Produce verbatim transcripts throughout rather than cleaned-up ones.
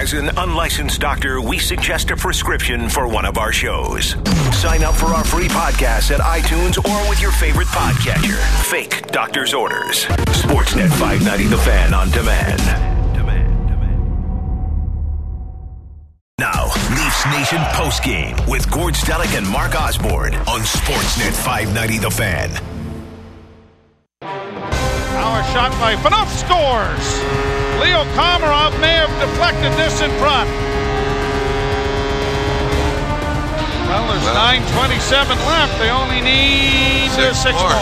As an unlicensed doctor, we suggest a prescription for one of our shows. Sign up for our free podcast at iTunes or with your favorite podcatcher. Fake doctor's orders. Sportsnet five ninety The Fan on demand. Now, Leafs Nation postgame with Gord Stellick and Mark Osborne on Sportsnet five ninety The Fan. Now a shot by Phaneuf scores. Leo Komarov may have deflected this in front. Well, there's well, nine twenty-seven left. They only need six, six more.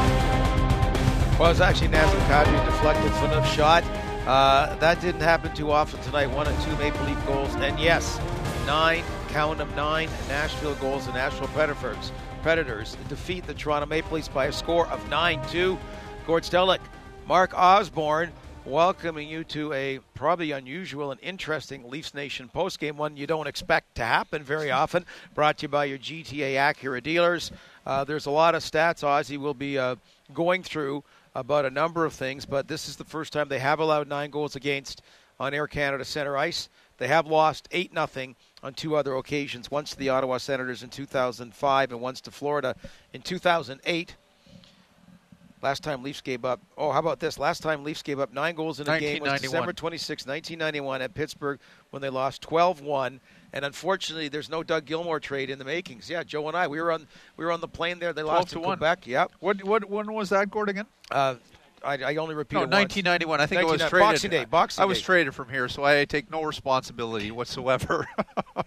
more. Well, it's actually Nazem Kadri deflected Phaneuf shot. Uh, that didn't happen too often tonight. One and two Maple Leaf goals. And yes, nine, count them, nine Nashville goals. The Nashville Predators, Predators defeat the Toronto Maple Leafs by a score of nine two. Gord Stellick, Mark Osborne, welcoming you to a probably unusual and interesting Leafs Nation postgame, one you don't expect to happen very often, brought to you by your G T A Acura dealers. Uh, there's a lot of stats Ozzy will be uh, going through about a number of things, but this is the first time they have allowed nine goals against on Air Canada Center Ice. They have lost eight nothing on two other occasions, once to the Ottawa Senators in two thousand five and once to Florida in two thousand eight. Last time Leafs gave up, oh, how about this? Last time Leafs gave up nine goals in a game was December twenty-sixth, nineteen ninety-one at Pittsburgh when they lost twelve one. And unfortunately, there's no Doug Gilmour trade in the makings. Yeah, Joe and I, we were on we were on the plane there. They lost to Quebec. Yep. What what when was that, Gord, again? Uh, I, I only repeated no, nineteen ninety-one. Once. I think it was traded. Boxing Day. Boxing I was Day. traded from here, so I take no responsibility whatsoever.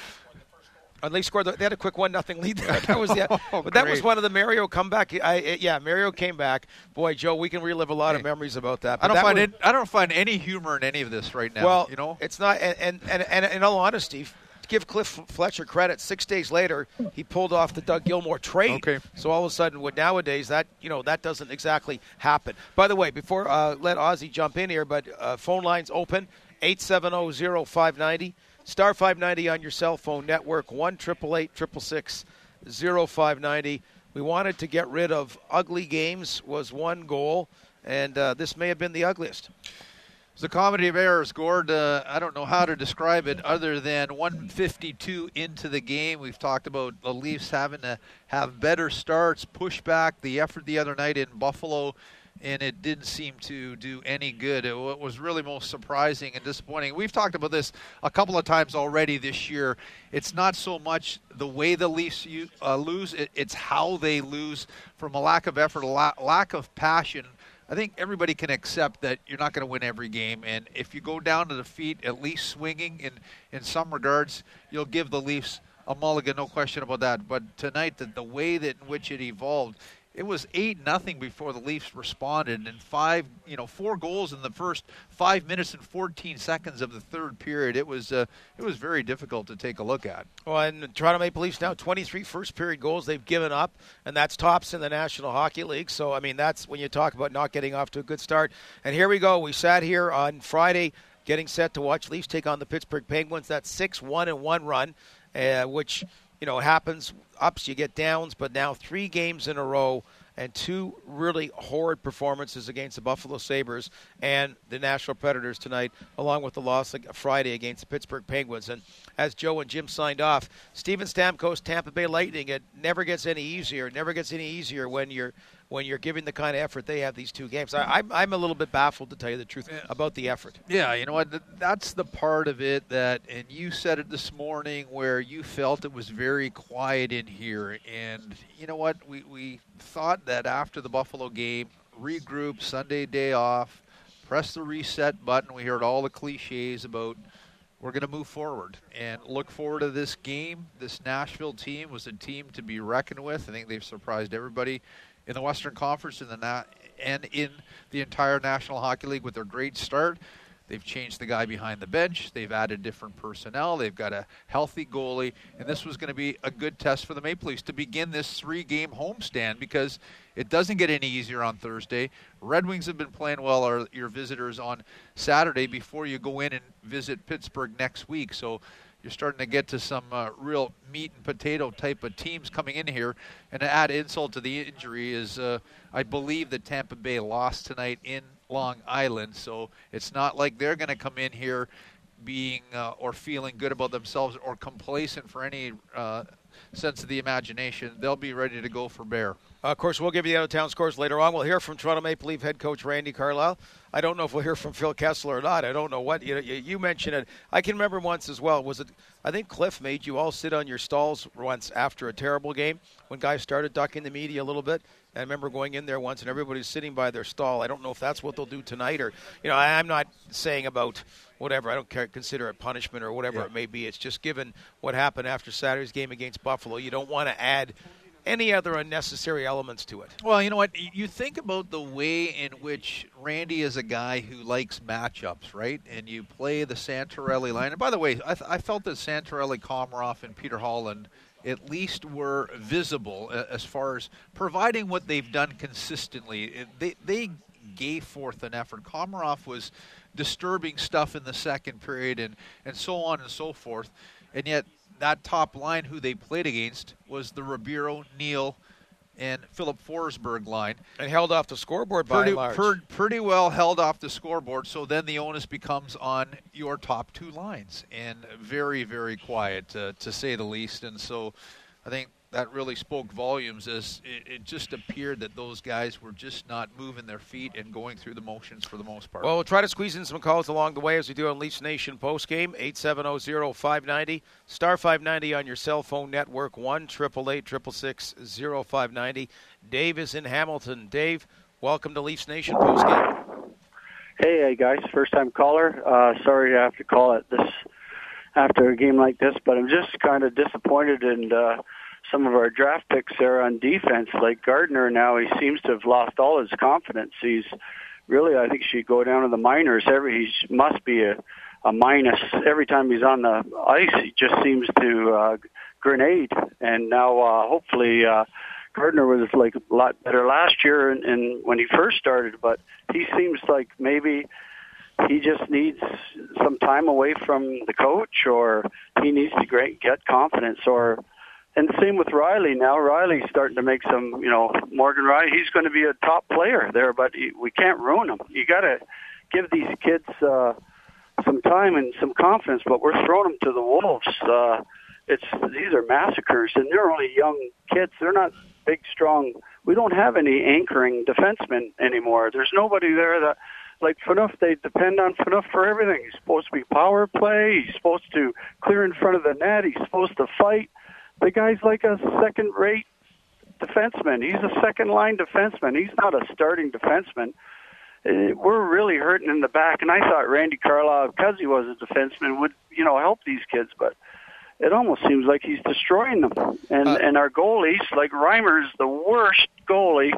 And they scored. The, they had a quick one nothing lead there. That was the, oh, but that was one of the Mario comeback. I, it, yeah, Mario came back. Boy, Joe, we can relive a lot hey, of memories about that. But I don't that find was, it. I don't find any humor in any of this right now. Well, you know, it's not. And and, and, and in all honesty, give Cliff Fletcher credit. Six days later, he pulled off the Doug Gilmour trade. Okay. So all of a sudden, with nowadays, that you know that doesn't exactly happen. By the way, before uh, let Ozzy jump in here, but uh, phone lines open eight seven zero zero five ninety. Star five ninety on your cell phone network, one eight eight eight, six six six, zero five ninety. We wanted to get rid of ugly games was one goal, and uh, this may have been the ugliest. It's a comedy of errors, Gord. Uh, I don't know how to describe it other than one fifty-two into the game. We've talked about the Leafs having to have better starts, push back the effort the other night in Buffalo, and it didn't seem to do any good. It, what was really most surprising and disappointing, we've talked about this a couple of times already this year, it's not so much the way the Leafs uh, lose, it, it's how they lose from a lack of effort, a la- lack of passion. I think everybody can accept that you're not going to win every game, and if you go down to defeat, at least swinging in, in some regards, you'll give the Leafs a mulligan, no question about that. But tonight, the, the way that in which it evolved, it was eight nothing before the Leafs responded, and five, you know, four goals in the first five minutes and fourteen seconds of the third period. It was uh, it was very difficult to take a look at. Well, and the Toronto Maple Leafs now twenty-three first period goals they've given up, and that's tops in the National Hockey League. So I mean, that's when you talk about not getting off to a good start. And here we go. We sat here on Friday, getting set to watch Leafs take on the Pittsburgh Penguins. That six one and one run, uh, which you know happens. Ups, you get downs, but now three games in a row and two really horrid performances against the Buffalo Sabres and the Nashville Predators tonight, along with the loss Friday against the Pittsburgh Penguins. And as Joe and Jim signed off, Steven Stamkos, Tampa Bay Lightning, it never gets any easier. It never gets any easier when you're when you're giving the kind of effort they have these two games. I, I'm, I'm a little bit baffled, to tell you the truth, yeah. about the effort. Yeah, you know what? That's the part of it that, and you said it this morning, where you felt it was very quiet in here. And you know what? We, we thought that after the Buffalo game, regroup, Sunday day off, press the reset button. We heard all the cliches about we're going to move forward and look forward to this game. This Nashville team was a team to be reckoned with. I think they've surprised everybody in the Western Conference in the na- and in the entire National Hockey League with their great start. They've changed the guy behind the bench. They've added different personnel. They've got a healthy goalie. And this was going to be a good test for the Maple Leafs to begin this three-game homestand, because it doesn't get any easier on Thursday. Red Wings have been playing well, are your visitors on Saturday, before you go in and visit Pittsburgh next week. So you're starting to get to some uh, real meat and potato type of teams coming in here. And to add insult to the injury is, uh, I believe that Tampa Bay lost tonight in Long Island. So it's not like they're going to come in here being uh, or feeling good about themselves or complacent for any uh, sense of the imagination. They'll be ready to go for bear. Uh, of course, we'll give you the out-of-town scores later on. We'll hear from Toronto Maple Leaf head coach Randy Carlyle. I don't know if we'll hear from Phil Kessel or not. I don't know what. You know, you, you mentioned it. I can remember once as well. Was it? I think Cliff made you all sit on your stalls once after a terrible game when guys started ducking the media a little bit. I remember going in there once and everybody's sitting by their stall. I don't know if that's what they'll do tonight or, you know, I, I'm not saying about whatever. I don't care, consider it punishment or whatever yeah. it may be. It's just given what happened after Saturday's game against Buffalo. You don't want to add any other unnecessary elements to it. Well, you know what? You think about the way in which Randy is a guy who likes matchups, right? And you play the Santorelli line. And by the way, I, th- I felt that Santorelli, Komarov, and Peter Holland at least were visible as far as providing what they've done consistently. They, they gave forth an effort. Komarov was disturbing stuff in the second period and, and so on and so forth. And yet that top line who they played against was the Ribeiro, Neal, and Philip Forsberg line. And held off the scoreboard by pretty, and large. Per, pretty well held off the scoreboard, so then the onus becomes on your top two lines. And very, very quiet, uh, to say the least. And so I think that really spoke volumes as it, it just appeared that those guys were just not moving their feet and going through the motions for the most part. Well, we'll try to squeeze in some calls along the way as we do on Leafs Nation postgame. eight seven zero, five nine zero, star five ninety on your cell phone network, one eight eight eight, six six six, zero five nine zero. Dave is in Hamilton. Dave, welcome to Leafs Nation postgame. Hey, hey guys, first-time caller. Uh, sorry I have to call it this after a game like this, but I'm just kind of disappointed in uh, some of our draft picks there on defense. Like Gardner now, he seems to have lost all his confidence. He's really, I think, should go down to the minors. Every he must be a, a minus every time he's on the ice. He just seems to uh, grenade, and now uh, hopefully uh, Gardner was like a lot better last year and, and when he first started, but he seems like maybe he just needs some time away from the coach, or he needs to great, get confidence, or and same with Riley now. Riley's starting to make some, you know, Morgan Riley, he's going to be a top player there, but he, we can't ruin him. You got to give these kids uh, some time and some confidence, but we're throwing them to the wolves. Uh, it's these are massacres, and they're only young kids. They're not big, strong. We don't have any anchoring defensemen anymore. There's nobody there that, like Phaneuf, they depend on Phaneuf for everything. He's supposed to be power play. He's supposed to clear in front of the net. He's supposed to fight. The guy's like a second-rate defenseman. He's a second-line defenseman. He's not a starting defenseman. Uh, we're really hurting in the back, and I thought Randy Carlyle, because he was a defenseman, would, you know, help these kids, but it almost seems like he's destroying them. And uh, and our goalies, like Reimer's the worst goalie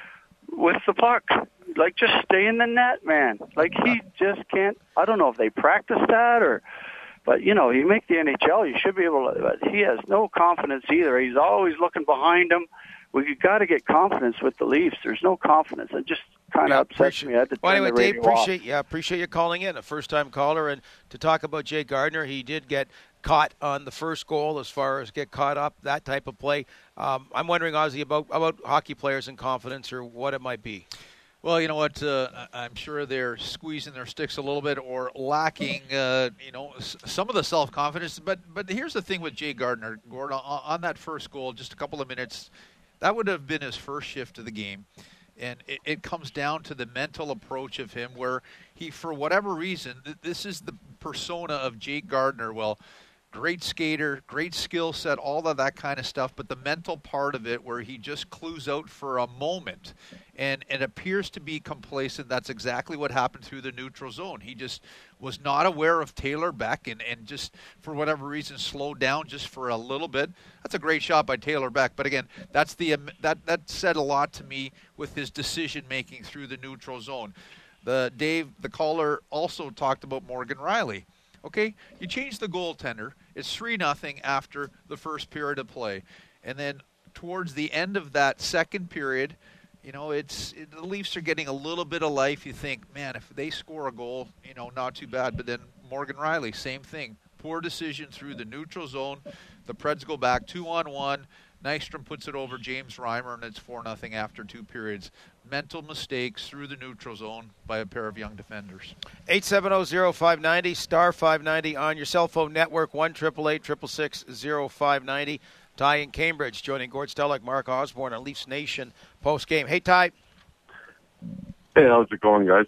with the puck. Like, just stay in the net, man. Like, he just can't. I don't know if they practice that or, but, you know, you make the N H L, you should be able to, but he has no confidence either. He's always looking behind him. We've got to get confidence with the Leafs. There's no confidence. It just kind of yeah, upsets me. I had to turn well, anyway, the radio Dave, appreciate, off. yeah, appreciate you calling in, a first-time caller. And to talk about Jay Gardner, he did get caught on the first goal as far as get caught up, that type of play. Um, I'm wondering, Ozzy, about, about hockey players and confidence or what it might be. Well, you know what? Uh, I'm sure they're squeezing their sticks a little bit or lacking, uh, you know, s- some of the self-confidence. But but here's the thing with Jay Gardner, Gordon, on, on that first goal, just a couple of minutes, that would have been his first shift of the game. And it, it comes down to the mental approach of him where he, for whatever reason, th- this is the persona of Jake Gardner. Well, great skater, great skill set, all of that kind of stuff, but the mental part of it where he just clues out for a moment and it appears to be complacent. That's exactly what happened through the neutral zone. He just was not aware of Taylor Beck and, and just, for whatever reason, slowed down just for a little bit. That's a great shot by Taylor Beck, but again, that's the that, that said a lot to me with his decision-making through the neutral zone. The Dave, the caller, also talked about Morgan Riley. Okay, you change the goaltender. It's three nothing after the first period of play. And then towards the end of that second period, you know, it's it, the Leafs are getting a little bit of life. You think, man, if they score a goal, you know, not too bad. But then Morgan Riley, same thing. Poor decision through the neutral zone. The Preds go back two on one. Nystrom puts it over James Reimer, and it's four nothing after two periods. Mental mistakes through the neutral zone by a pair of young defenders. eight seven zero, zero five nine zero, star five ninety on your cell phone network, one eight eight eight, six six six, zero five nine zero. Ty in Cambridge joining Gord Stellick, Mark Osborne on Leafs Nation post-game. Hey, Ty. Hey, how's it going, guys?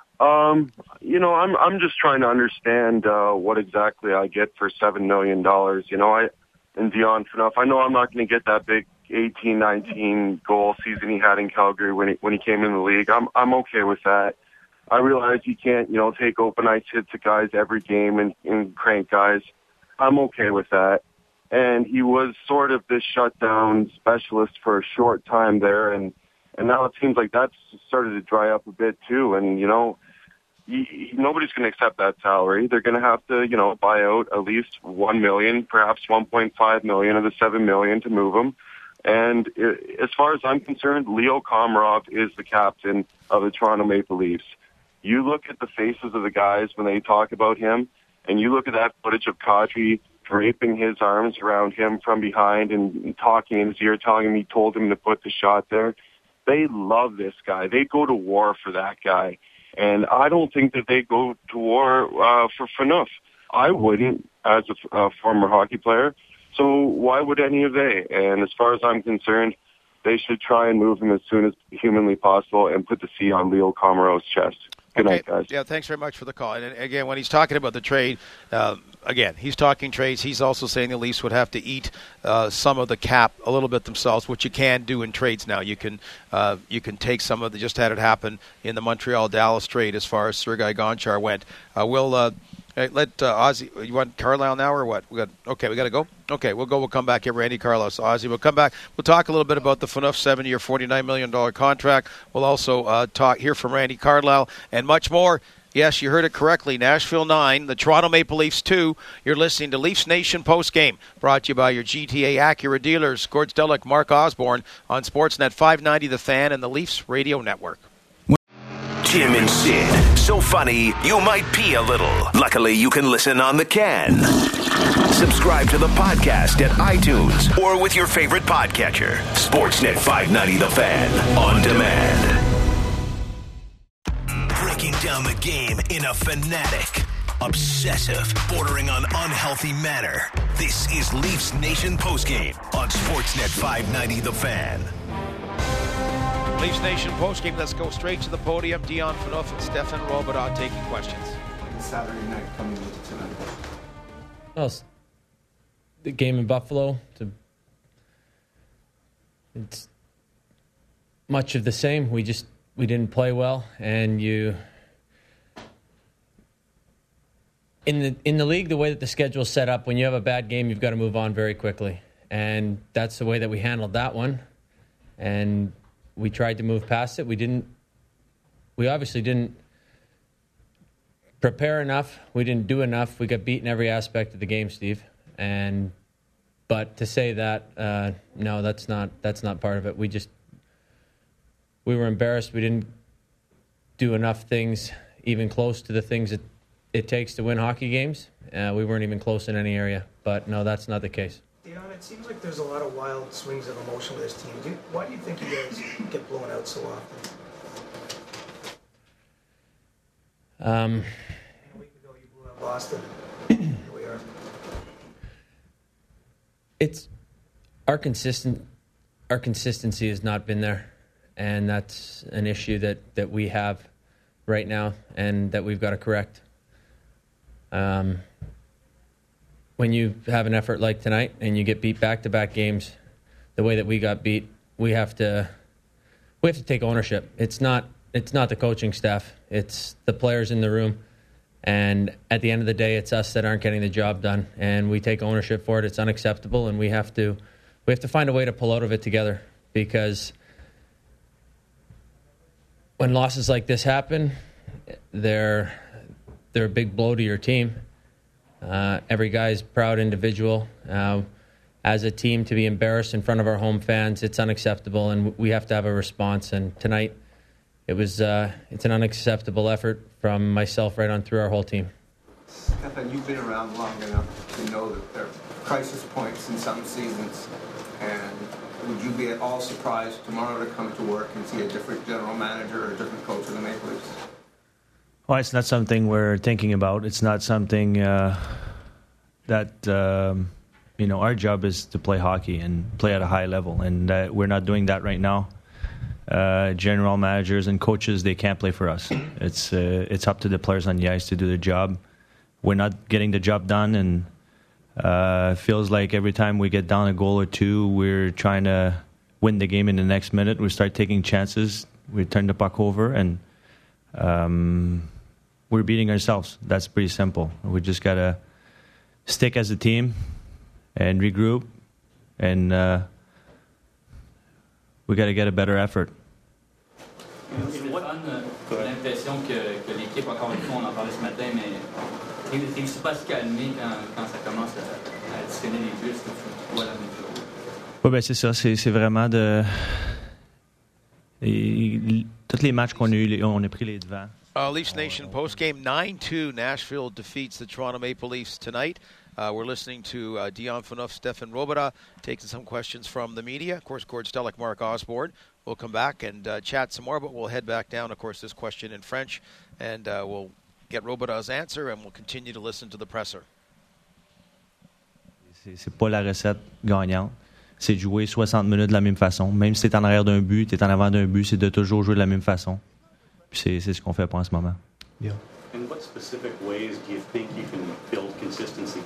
Um, you know, I'm I'm just trying to understand uh, what exactly I get for seven million dollars. You know, I and Dion Phaneuf, I know I'm not going to get that big eighteen, nineteen goal season he had in Calgary when he when he came in the league. I'm I'm okay with that. I realize you can't, you know, take open ice hits at guys every game and, and crank guys. I'm okay with that. And he was sort of this shutdown specialist for a short time there, and and now it seems like that's started to dry up a bit too. And you know, he, he, nobody's going to accept that salary. They're going to have to, you know, buy out at least one million, perhaps one point five million of the seven million to move him. And it, as far as I'm concerned, Leo Komarov is the captain of the Toronto Maple Leafs. You look at the faces of the guys when they talk about him, and you look at that footage of Kadri draping his arms around him from behind and, and talking in his ear, telling him he told him to put the shot there. They love this guy. They go to war for that guy. And I don't think that they go to war uh, for Phaneuf. I wouldn't as a, a former hockey player. So why would any of they? And as far as I'm concerned, they should try and move him as soon as humanly possible and put the C on Leo Komarov's chest. Good okay. night, guys. Yeah, thanks very much for the call. And again, when he's talking about the trade, uh, again, he's talking trades. He's also saying the Leafs would have to eat uh, some of the cap a little bit themselves, which you can do in trades now. You can uh, you can take some of the, just had it happen in the Montreal-Dallas trade as far as Sergei Gonchar went. Uh, we'll uh, let uh, Ozzy, you want Carlisle now or what? We got Okay, we got to go? Okay, we'll go. We'll come back here. Randy Carlos, Ozzy. We'll come back. We'll talk a little bit about the Phaneuf seven-year, forty-nine million dollars contract. We'll also uh, talk hear from Randy Carlisle and much more. Yes, you heard it correctly. Nashville nine, the Toronto Maple Leafs two. You're listening to Leafs Nation postgame, brought to you by your G T A Acura dealers. Gord Stellick, Mark Osborne on Sportsnet five ninety The Fan and the Leafs Radio Network. Jim and Sid, so funny you might pee a little. Luckily, you can listen on the can. Subscribe to the podcast at iTunes or with your favorite podcatcher. Sportsnet five ninety The Fan on demand. Breaking down the game in a fanatic, obsessive, bordering on unhealthy manner. This is Leafs Nation postgame on Sportsnet five ninety The Fan. Leafs Nation postgame. Let's go straight to the podium. Dion Phaneuf and Stefan Robidoux taking questions. Saturday night coming into tonight. Well, the game in Buffalo, to, it's much of the same. We just we didn't play well, and you in the in the league, the way that the schedule's set up, when you have a bad game, you've got to move on very quickly, and that's the way that we handled that one, and we tried to move past it. We didn't. We obviously didn't prepare enough. We didn't do enough. We got beat in every aspect of the game, Steve. And but to say that, uh, no, that's not that's not part of it. We just we were embarrassed. We didn't do enough things, even close to the things that it takes to win hockey games. Uh, we weren't even close in any area. But no, that's not the case. Dion, it seems like there's a lot of wild swings of emotion with this team. Do you, why do you think you guys get blown out so often? Um, a week ago, you blew out Boston. Here we are. It's our consistent. Our consistency has not been there, and that's an issue that, that we have right now, and that we've got to correct. Um. When you have an effort like tonight and you get beat back-to-back games the way that we got beat, we have to we have to take ownership. It's not it's not the coaching staff. It's the players in the room. And at the end of the day, it's us that aren't getting the job done. And we take ownership for it. It's unacceptable, and we have to we have to find a way to pull out of it together, because when losses like this happen, they're they're a big blow to your team. Uh, every guy's a proud individual. Uh, as a team, to be embarrassed in front of our home fans, it's unacceptable, and we have to have a response. And tonight, it was uh, it's an unacceptable effort from myself right on through our whole team. Stefan, you've been around long enough to know that there are crisis points in some seasons. And would you be at all surprised tomorrow to come to work and see a different general manager or a different coach of the Maple Leafs? Well, it's not something we're thinking about. It's not something uh, that, um, you know, our job is to play hockey and play at a high level. And uh, we're not doing that right now. Uh, general managers and coaches, they can't play for us. It's uh, it's up to the players on the ice to do their job. We're not getting the job done, and uh, it feels like every time we get down a goal or two, we're trying to win the game in the next minute. We start taking chances. We turn the puck over, and um, we're beating ourselves. That's pretty simple. We just got to stick as a team and regroup, and uh, we got to get a better effort. Stéphane, j'ai l'impression que, que l'équipe, encore une fois, on en parlait ce matin, mais réussit pas à se calmer quand, quand ça commence à, à additionner les buts. Est-ce que tu vois la même chose? Oui, ben c'est ça. C'est, c'est vraiment de... Et, tous les matchs qu'on a eu, on a pris les devants. Uh, Leafs Nation postgame, nine two. Nashville defeats the Toronto Maple Leafs tonight. Uh, we're listening to uh, Dion Phaneuf, Stefan Robidas, taking some questions from the media. Of course, Gord Stellick, Mark Osborne. We'll come back and uh, chat some more, but we'll head back down, of course, this question in French, and uh, we'll get Robidas' answer, and we'll continue to listen to the presser. C'est, c'est pas la recette gagnante. C'est de jouer soixante minutes de la même façon. Même si t'es en arrière d'un but, t'es en avant d'un but, c'est de toujours jouer de la même façon. Puis c'est, c'est ce qu'on fait pas en ce moment. Yeah. In what specific ways do you think you can build consistency?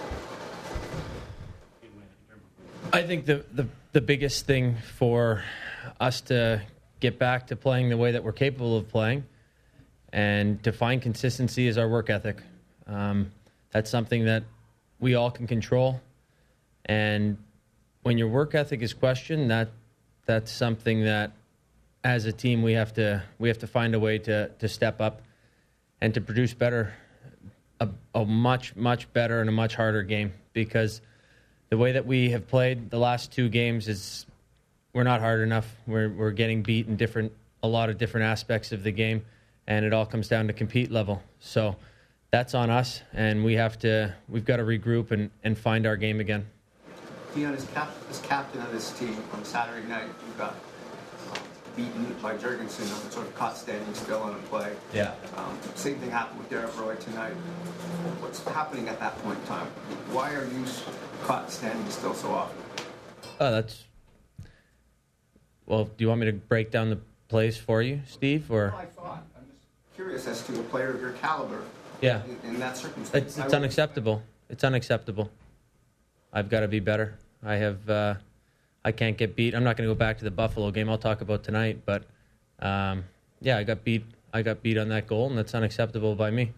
I think the, the, the biggest thing for us to get back to playing the way that we're capable of playing and to find consistency is our work ethic. Um, that's something that we all can control. And when your work ethic is questioned, that that's something that as a team we have to we have to find a way to, to step up and to produce better, a, a much, much better and a much harder game, because the way that we have played the last two games is we're not hard enough. We're we're getting beat in different a lot of different aspects of the game, and it all comes down to compete level. So that's on us, and we have to we've got to regroup and, and find our game again. Dion, as, cap- as captain of this team, on Saturday night you got uh, beaten by Jurgensen on sort of caught standing still on a play. Yeah. Um, same thing happened with Derek Roy tonight. What's happening at that point in time? Why are you caught standing still so often? Oh, that's... Well, do you want me to break down the plays for you, Steve? Or Well, I thought. I'm just curious as to a player of your caliber. Yeah. In, in that circumstance. It's, it's unacceptable. It's unacceptable. I've got to be better. I have... Uh, I can't get beat. I'm not going to go back to the Buffalo game. I'll talk about tonight. But, um, yeah, I got beat. I got beat on that goal, and that's unacceptable by me.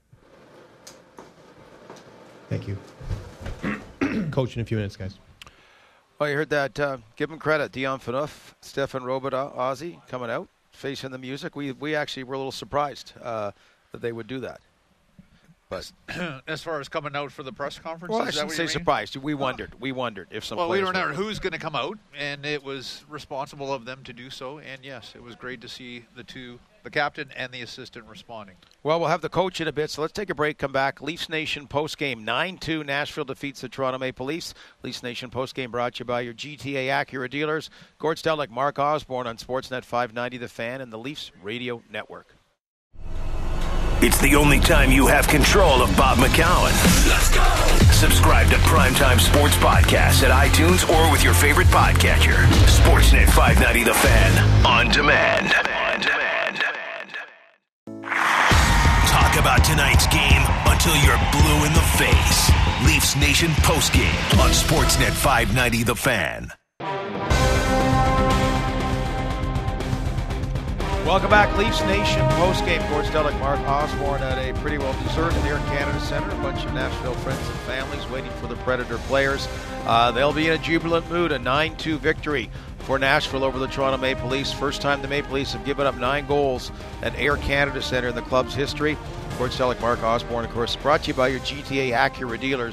Thank you. Coach, in a few minutes, guys. Well, you heard that. Uh, give him credit. Dion Phaneuf, Stefan Robidas, Ozzy coming out, facing the music. We we actually were a little surprised uh, that they would do that. But as far as coming out for the press conference, well, I is that shouldn't what say you mean? surprised. We wondered. We wondered if some. Well, we players don't know were. who's going to come out, and it was responsible of them to do so. And yes, it was great to see the two, the captain and the assistant, responding. Well, we'll have the coach in a bit, so let's take a break, come back. Leafs Nation postgame, nine two. Nashville defeats the Toronto Maple Leafs. Leafs Nation postgame brought to you by your G T A Acura dealers. Gord Stellick, Mark Osborne on Sportsnet five ninety The Fan and the Leafs Radio Network. It's the only time you have control of Bob McCown. Let's go! Subscribe to Primetime Sports Podcasts at iTunes or with your favorite podcatcher. Sportsnet five ninety The Fan. On demand. On demand. Talk about tonight's game until you're blue in the face. Leafs Nation postgame on Sportsnet five ninety The Fan. Welcome back, Leafs Nation postgame. Gord Stellick, Mark Osborne at a pretty well-deserved Air Canada Centre. A bunch of Nashville friends and families waiting for the Predator players. Uh, they'll be in a jubilant mood. A nine two victory for Nashville over the Toronto Maple Leafs. First time the Maple Leafs have given up nine goals at Air Canada Centre in the club's history. Gord Stellick, Mark Osborne, of course, brought to you by your G T A Acura dealers.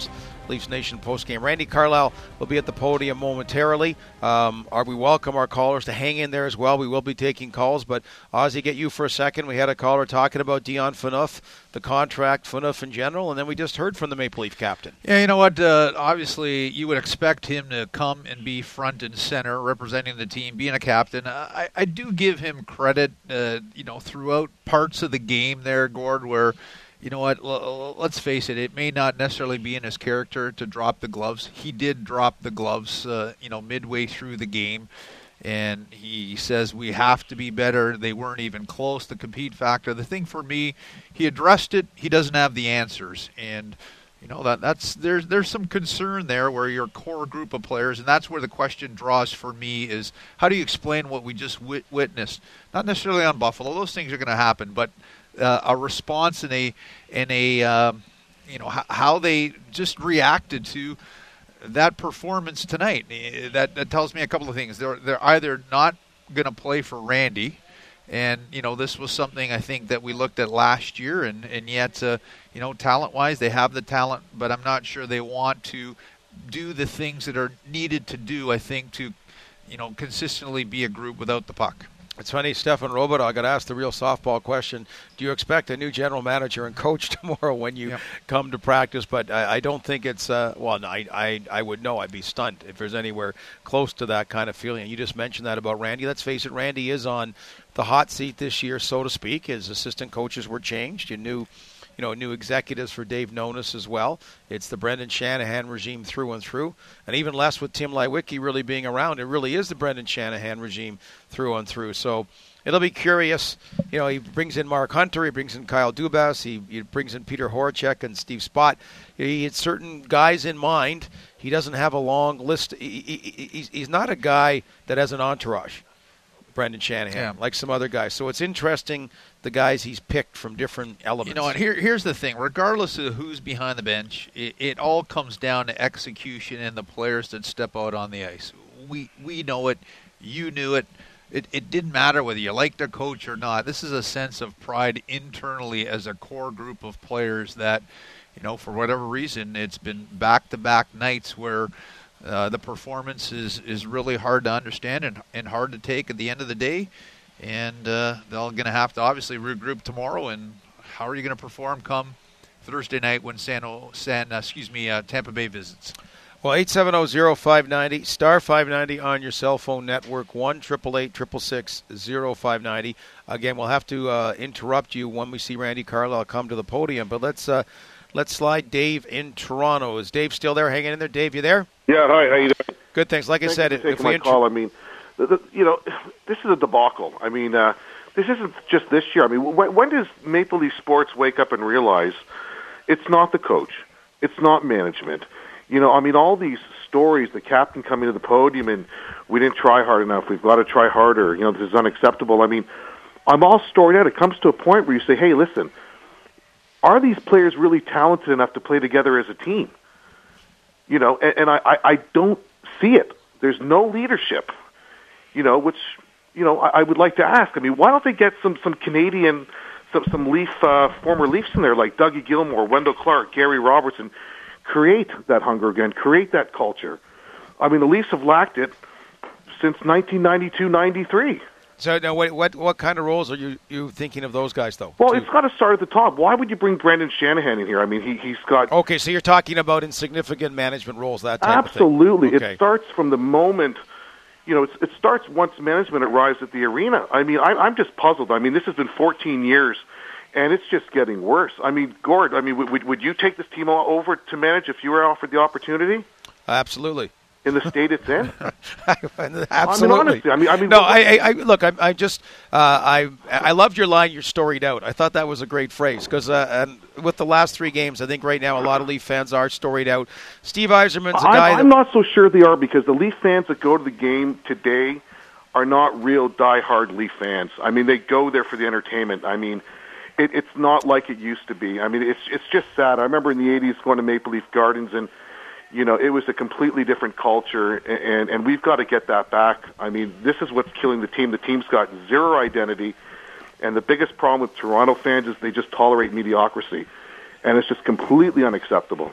Leafs Nation postgame. Randy Carlyle will be at the podium momentarily. Um, are we welcome our callers to hang in there as well. We will be taking calls, but Ozzy, get you for a second. We had a caller talking about Dion Phaneuf, the contract, Phaneuf in general, and then we just heard from the Maple Leaf captain. Yeah, you know what? Uh, obviously, you would expect him to come and be front and center, representing the team, being a captain. Uh, I, I do give him credit, uh, you know, throughout parts of the game there, Gord, where, you know what, l- let's face it, it may not necessarily be in his character to drop the gloves. He did drop the gloves, uh, you know, midway through the game. And he says we have to be better. They weren't even close, the compete factor. The thing for me, he addressed it. He doesn't have the answers. And, you know, that that's there's there's some concern there where your core group of players, and that's where the question draws for me is how do you explain what we just wit- witnessed? Not necessarily on Buffalo. Those things are going to happen. But uh, a response in a, in a um, you know, h- how they just reacted to that performance tonight. That, that tells me a couple of things. They're they're either not going to play for Randy, and you know this was something I think that we looked at last year, and and yet uh, you know talent-wise they have the talent, but I'm not sure they want to do the things that are needed to do. I think to you know consistently be a group without the puck. It's funny, Stefan Robidoux got asked the real softball question, do you expect a new general manager and coach tomorrow when you yep. come to practice? But I, I don't think it's, uh, well, no, I, I, I would know. I'd be stunned if there's anywhere close to that kind of feeling. You just mentioned that about Randy. Let's face it, Randy is on the hot seat this year, so to speak. His assistant coaches were changed. You knew You know, new executives for Dave Nonis as well. It's the Brendan Shanahan regime through and through. And even less with Tim Leiweke really being around. It really is the Brendan Shanahan regime through and through. So it'll be curious. You know, he brings in Mark Hunter. He brings in Kyle Dubas. He, he brings in Peter Horacek and Steve Spott. He had certain guys in mind. He doesn't have a long list. He, he, he's, he's not a guy that has an entourage, Brendan Shanahan, yeah. like some other guys. So it's interesting the guys he's picked from different elements. You know, and here, here's the thing. Regardless of who's behind the bench, it, it all comes down to execution and the players that step out on the ice. We we know it. You knew it. It, it didn't matter whether you liked a coach or not. This is a sense of pride internally as a core group of players that, you know, for whatever reason, it's been back-to-back nights where uh, the performance is, is really hard to understand and, and hard to take at the end of the day. And uh, they're going to have to obviously regroup tomorrow. And how are you going to perform come Thursday night when San, San uh, excuse me, uh, Tampa Bay visits? Well, eight seven zero, zero five nine zero, star five ninety on your cell phone network, one eight eight eight, six six six, zero five nine zero. Again, we'll have to uh, interrupt you when we see Randy Carlyle come to the podium. But let's uh, let's slide Dave in Toronto. Is Dave still there? Hanging in there? Dave, you there? Yeah, hi. How you doing? Good, thanks. Like Thank I said, you for if taking we my intro- call, I mean, the, the, you know, this is a debacle. I mean, uh, this isn't just this year. I mean, when, when does Maple Leaf Sports wake up and realize it's not the coach, it's not management? You know, I mean, all these stories, the captain coming to the podium and we didn't try hard enough, we've got to try harder, you know, this is unacceptable. I mean, I'm all storied out. It comes to a point where you say, hey, listen, are these players really talented enough to play together as a team? You know, and, and I, I, I don't see it. There's no leadership, you know, which, you know, I, I would like to ask. I mean, why don't they get some, some Canadian, some, some Leaf, uh, former Leafs in there, like Dougie Gilmour, Wendell Clark, Gary Robertson, create that hunger again, create that culture. I mean, the Leafs have lacked it since nineteen ninety-two ninety-three. So now, what, what what kind of roles are you, you thinking of those guys, though? Well, it's got to start at the top. Why would you bring Brendan Shanahan in here? I mean, he, he's got... Okay, so you're talking about insignificant management roles, that type Absolutely. of thing. Okay. It starts from the moment, you know, it's, it starts once management arrives at the arena. I mean, I, I'm just puzzled. I mean, this has been fourteen years, and it's just getting worse. I mean, Gord, I mean, would, would you take this team over to manage if you were offered the opportunity? Absolutely. In the state it's in? Absolutely. I mean, honestly, I mean, I mean, no, I, I, I look, I, I just, uh, I, I loved your line. You're storied out. I thought that was a great phrase because, uh, and with the last three games, I think right now a lot of Leaf fans are storied out. Steve Yzerman's a guy. I'm, I'm not so sure they are because the Leaf fans that go to the game today are not real diehard Leaf fans. I mean, they go there for the entertainment. I mean, it, it's not like it used to be. I mean, it's it's just sad. I remember in the eighties going to Maple Leaf Gardens and. You know, it was a completely different culture, and, and we've got to get that back. I mean, this is what's killing the team. The team's got zero identity, and the biggest problem with Toronto fans is they just tolerate mediocrity, and it's just completely unacceptable.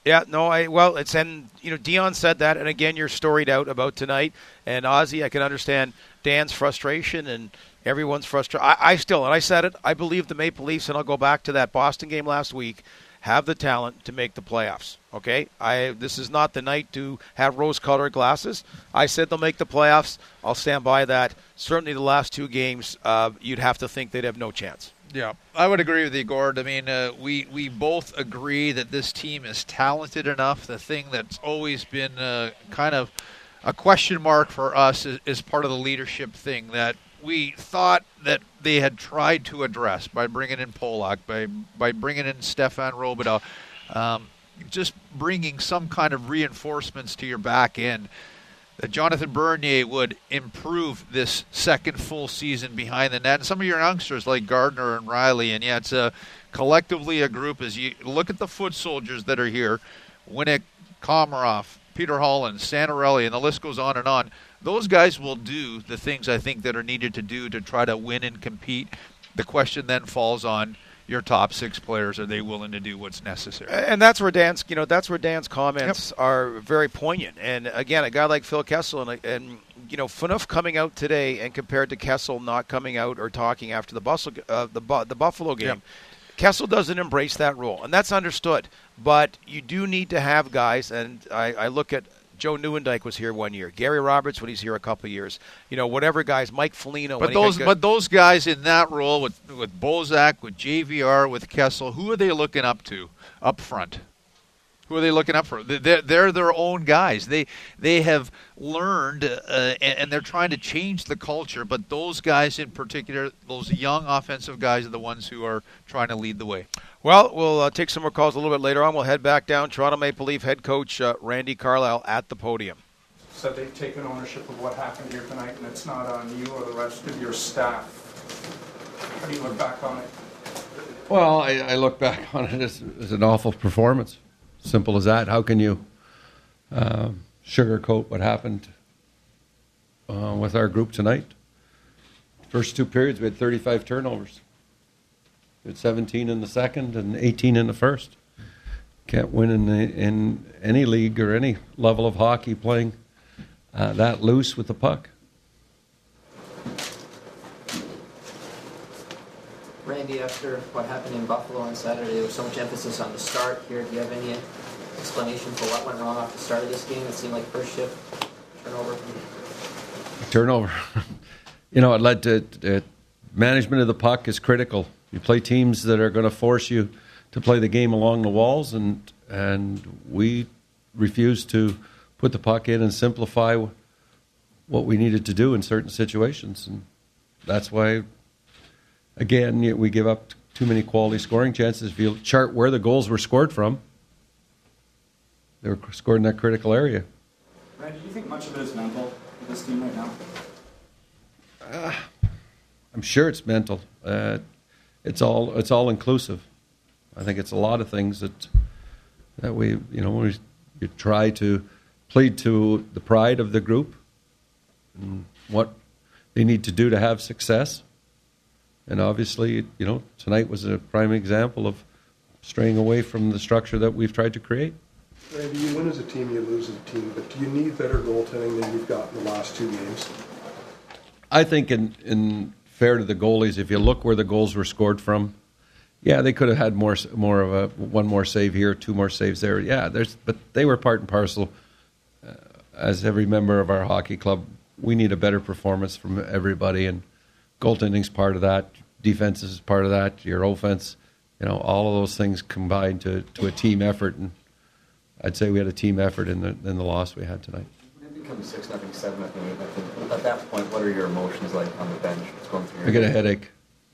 Yeah, no, I well, it's and you know Dion said that, and again, you're storied out about tonight. And Ozzy, I can understand Dan's frustration and everyone's frustration. I, I still, and I said it, I believe the Maple Leafs, and I'll go back to that Boston game last week, have the talent to make the playoffs. Okay, I this is not the night to have rose-colored glasses. I said they'll make the playoffs. I'll stand by that. Certainly, the last two games, uh, you'd have to think they'd have no chance. Yeah, I would agree with you, Gord. I mean, uh, we, we both agree that this team is talented enough. The thing that's always been uh, kind of a question mark for us is, is part of the leadership thing that we thought that they had tried to address by bringing in Polak, by by bringing in Stefan Robidas, um, just bringing some kind of reinforcements to your back end. That Jonathan Bernier would improve this second full season behind the net. And some of your youngsters like Gardner and Riley, and yeah, it's a, collectively a group as you look at the foot soldiers that are here, Winnick, Komarov, Peter Holland, Santorelli, and the list goes on and on. Those guys will do the things I think that are needed to do to try to win and compete. The question then falls on your top six players. Are they willing to do what's necessary? And that's where Dan's, you know, that's where Dan's comments yep. are very poignant. And again, a guy like Phil Kessel and, and you know, Phaneuf coming out today and compared to Kessel not coming out or talking after the Buffalo, uh, the, the Buffalo game, yep. Kessel doesn't embrace that role, and that's understood. But you do need to have guys, and I, I look at Joe Nieuwendyk was here one year. Gary Roberts when he's here a couple of years. You know, whatever guys, Mike Foligno. But those, but those guys in that role with with Bozak, with J V R, with Kessel, who are they looking up to up front? Who are they looking up for? They're, they're their own guys. They they have learned, uh, and, and they're trying to change the culture. But those guys in particular, those young offensive guys, are the ones who are trying to lead the way. Well, we'll uh, take some more calls a little bit later on. We'll head back down. Toronto Maple Leaf head coach uh, Randy Carlyle at the podium. So they've taken ownership of what happened here tonight, and it's not on you or the rest of your staff. How do you look back on it? Well, I, I look back on it as, as an awful performance. Simple as that. How can you uh, sugarcoat what happened uh, with our group tonight? First two periods, we had thirty-five turnovers. We had seventeen in the second and eighteen in the first. Can't win in, the, in any league or any level of hockey playing uh, that loose with the puck. Randy, after what happened in Buffalo on Saturday, there was so much emphasis on the start here. Do you have any explanation for what went wrong off the start of this game? It seemed like first shift turnover. Turnover. You know, it led to uh, management of the puck is critical. You play teams that are going to force you to play the game along the walls, and and we refused to put the puck in and simplify what we needed to do in certain situations. And that's why, again, we give up too many quality scoring chances. If you chart where the goals were scored from, they were scored in that critical area. Randy, do you think much of it is mental in this team right now? Uh, I'm sure it's mental. Uh, it's all it's all inclusive. I think it's a lot of things that that we you know we you try to plead to the pride of the group and what they need to do to have success. And obviously, you know, tonight was a prime example of straying away from the structure that we've tried to create. Randy, you win as a team, you lose as a team, but do you need better goaltending than you've got in the last two games? I think in, in fair to the goalies, if you look where the goals were scored from, yeah, they could have had more more of a one more save here, two more saves there. Yeah, there's but they were part and parcel. Uh, as every member of our hockey club, we need a better performance from everybody, and goaltending's part of that. Defense is part of that. Your offense, you know, all of those things combined to, to a team effort, and I'd say we had a team effort in the in the loss we had tonight. When it becomes six nothing, seven nothing, eight nothing, at that point, what are your emotions like on the bench? What's going through your I get a head? headache.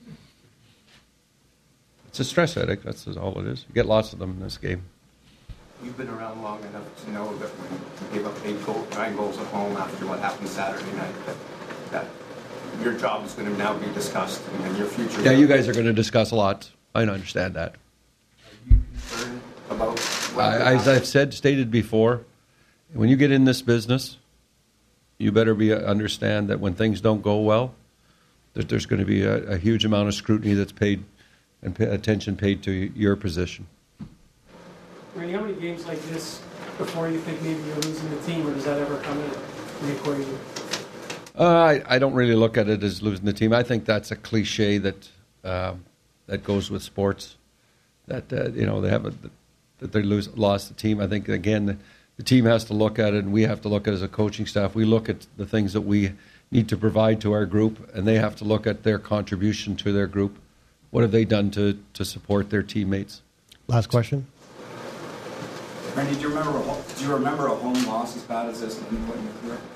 It's a stress headache. That's all it is. You get lots of them in this game. You've been around long enough to know that when you gave up eight goals, nine goals at home after what happened Saturday night, that, that your job is going to now be discussed and your future. Yeah, you guys are going to discuss a lot. I understand that. Are you concerned about what I, as I've said, stated before, when you get in this business, you better be understand that when things don't go well, that there's going to be a, a huge amount of scrutiny that's paid and pay attention paid to your position. Randy, how many games like this before you think maybe you're losing the team, or does that ever come into the equation? Uh, I, I don't really look at it as losing the team. I think that's a cliche that um, that goes with sports. That uh, you know they have a, that they lose lost the team. I think again the, the team has to look at it, and we have to look at it as a coaching staff. We look at the things that we need to provide to our group, and they have to look at their contribution to their group. What have they done to, to support their teammates? Last question. Randy, do you remember a, do you remember a home loss as bad as this at any point in your career?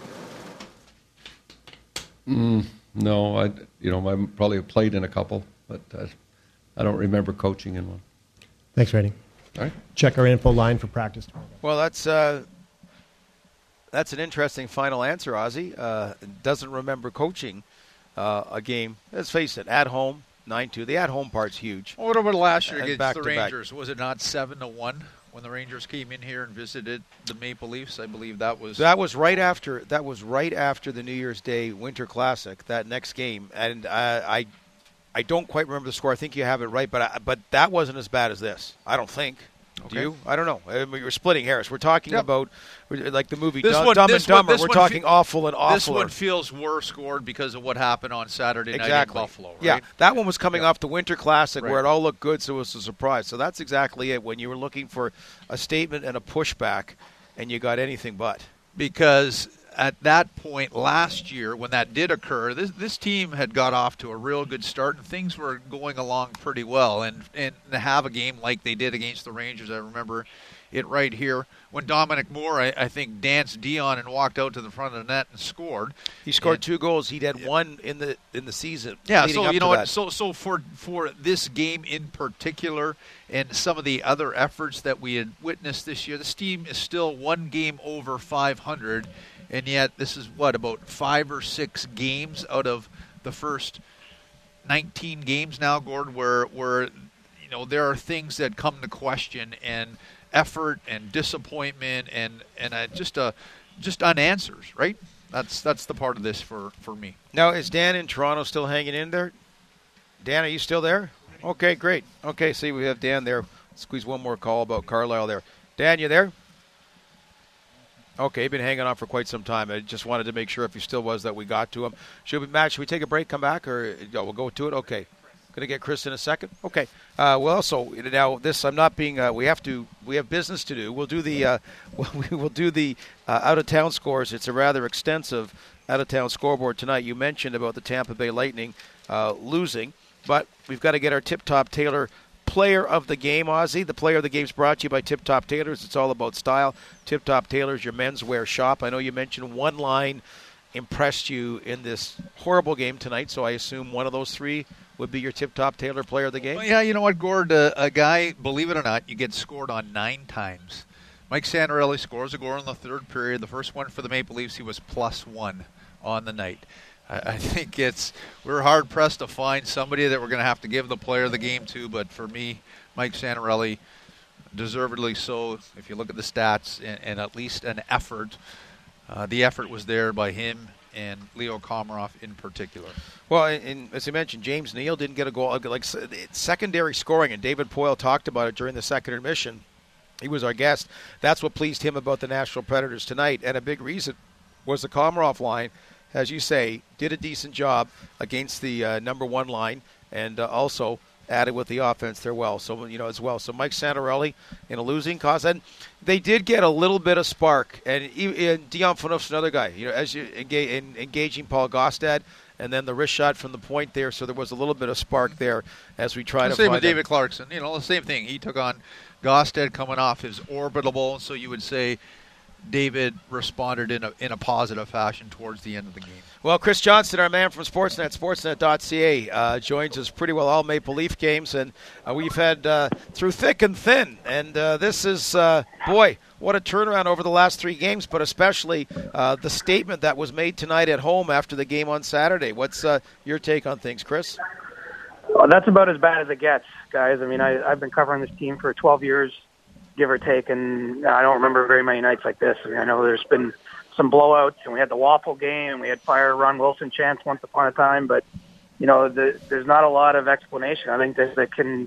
Mm, no, I you know I probably played in a couple, but uh, I don't remember coaching in one. Thanks, Randy. All right. Check our info line for practice tomorrow. Well, that's uh, that's an interesting final answer, Ozzy. Uh, doesn't remember coaching uh, a game. Let's face it, at home, nine two. The at-home part's huge. Well, what about last year And against back the to back. Rangers? Was it not seven to one when the Rangers came in here and visited the Maple Leafs? I believe that was That was right after. That was right after the New Year's Day Winter Classic. That next game, and uh, I, I don't quite remember the score. I think you have it right, but I, but that wasn't as bad as this. I don't think. Okay. Do you? I don't know. I mean, we're splitting hairs. We're talking Yep. about like the movie This Dumb, one- Dumb this and Dumber. one- this we're one talking fe- awful and awful. This one feels worse scored because of what happened on Saturday night Exactly. in Buffalo, right? Yeah, that one was coming off the Winter Classic Right. where it all looked good, so it was a surprise. So that's exactly it. When you were looking for a statement and a pushback, and you got anything but. Because at that point last year, when that did occur, this this team had got off to a real good start, and things were going along pretty well. And and to have a game like they did against the Rangers, I remember it right here when Dominic Moore, I, I think, danced Dion and walked out to the front of the net and scored. He scored And- two goals. He'd had one in the in the season. Yeah, leading so up you to know what? that. So so for for this game in particular, and some of the other efforts that we had witnessed this year, this team is still one game over five hundred, and yet this is what about five or six games out of the first nineteen games now, Gord, where where you know there are things that come to question and effort and disappointment and and uh, just a just unanswers, right? That's that's the part of this for, for me. Now, is Dan in Toronto still hanging in there? Dan, are you still there? Okay, great. Okay, see, we have Dan there. Squeeze one more call about Carlisle there. Dan, you there? Okay, he's been hanging on for quite some time. I just wanted to make sure if he still was that we got to him. Should we, Matt, should we take a break, come back, or oh, we'll go to it? Okay. Going to get Chris in a second. Okay. Uh, well, so now this, I'm not being. Uh, we have to. We have business to do. We'll do the. Uh, we will do the uh, out of town scores. It's a rather extensive out of town scoreboard tonight. You mentioned about the Tampa Bay Lightning uh, losing, but we've got to get our Tip Top Tailor Player of the Game, Ozzy. The Player of the Game is brought to you by Tip Top Tailors. It's all about style. Tip Top Tailors, your menswear shop. I know you mentioned one line impressed you in this horrible game tonight, so I assume one of those three would be your tip-top Taylor Player of the Game? Well, yeah, you know what, Gord? Uh, a guy, believe it or not, you get scored on nine times. Mike Santorelli scores a goal in the third period. The first one for the Maple Leafs, he was plus one on the night. I, I think it's we're hard-pressed to find somebody that we're going to have to give the Player of the Game to, but for me, Mike Santorelli, deservedly so. If you look at the stats and, and at least an effort, uh, the effort was there by him and Leo Komarov in particular. Well, and as you mentioned, James Neal didn't get a goal. Like secondary scoring, and David Poyle talked about it during the second intermission. He was our guest. That's what pleased him about the Nashville Predators tonight, and a big reason was the Komarov line, as you say, did a decent job against the uh, number one line, and uh, also added with the offense there well. So you know as well. So Mike Santorelli in a losing cause, and they did get a little bit of spark. And, and Dion Phaneuf's another guy. You know, as you engage, in engaging Paul Gostad, and then the wrist shot from the point there. So there was a little bit of spark there as we try the to same find with David them. Clarkson. You know, the same thing. He took on Gostad coming off his orbital, so you would say David responded in a in a positive fashion towards the end of the game. Well, Chris Johnston, our man from Sportsnet, sportsnet dot c a, uh, joins us pretty well all Maple Leaf games, and uh, we've had uh, through thick and thin. And uh, this is, uh, boy, what a turnaround over the last three games, but especially uh, the statement that was made tonight at home after the game on Saturday. What's uh, your take on things, Chris? Well, that's about as bad as it gets, guys. I mean, I, I've been covering this team for twelve years, give or take, and I don't remember very many nights like this. I mean, I know there's been some blowouts, and we had the Waffle game, and we had fire Ron Wilson chance once upon a time, but, you know, the, there's not a lot of explanation. I think that, that can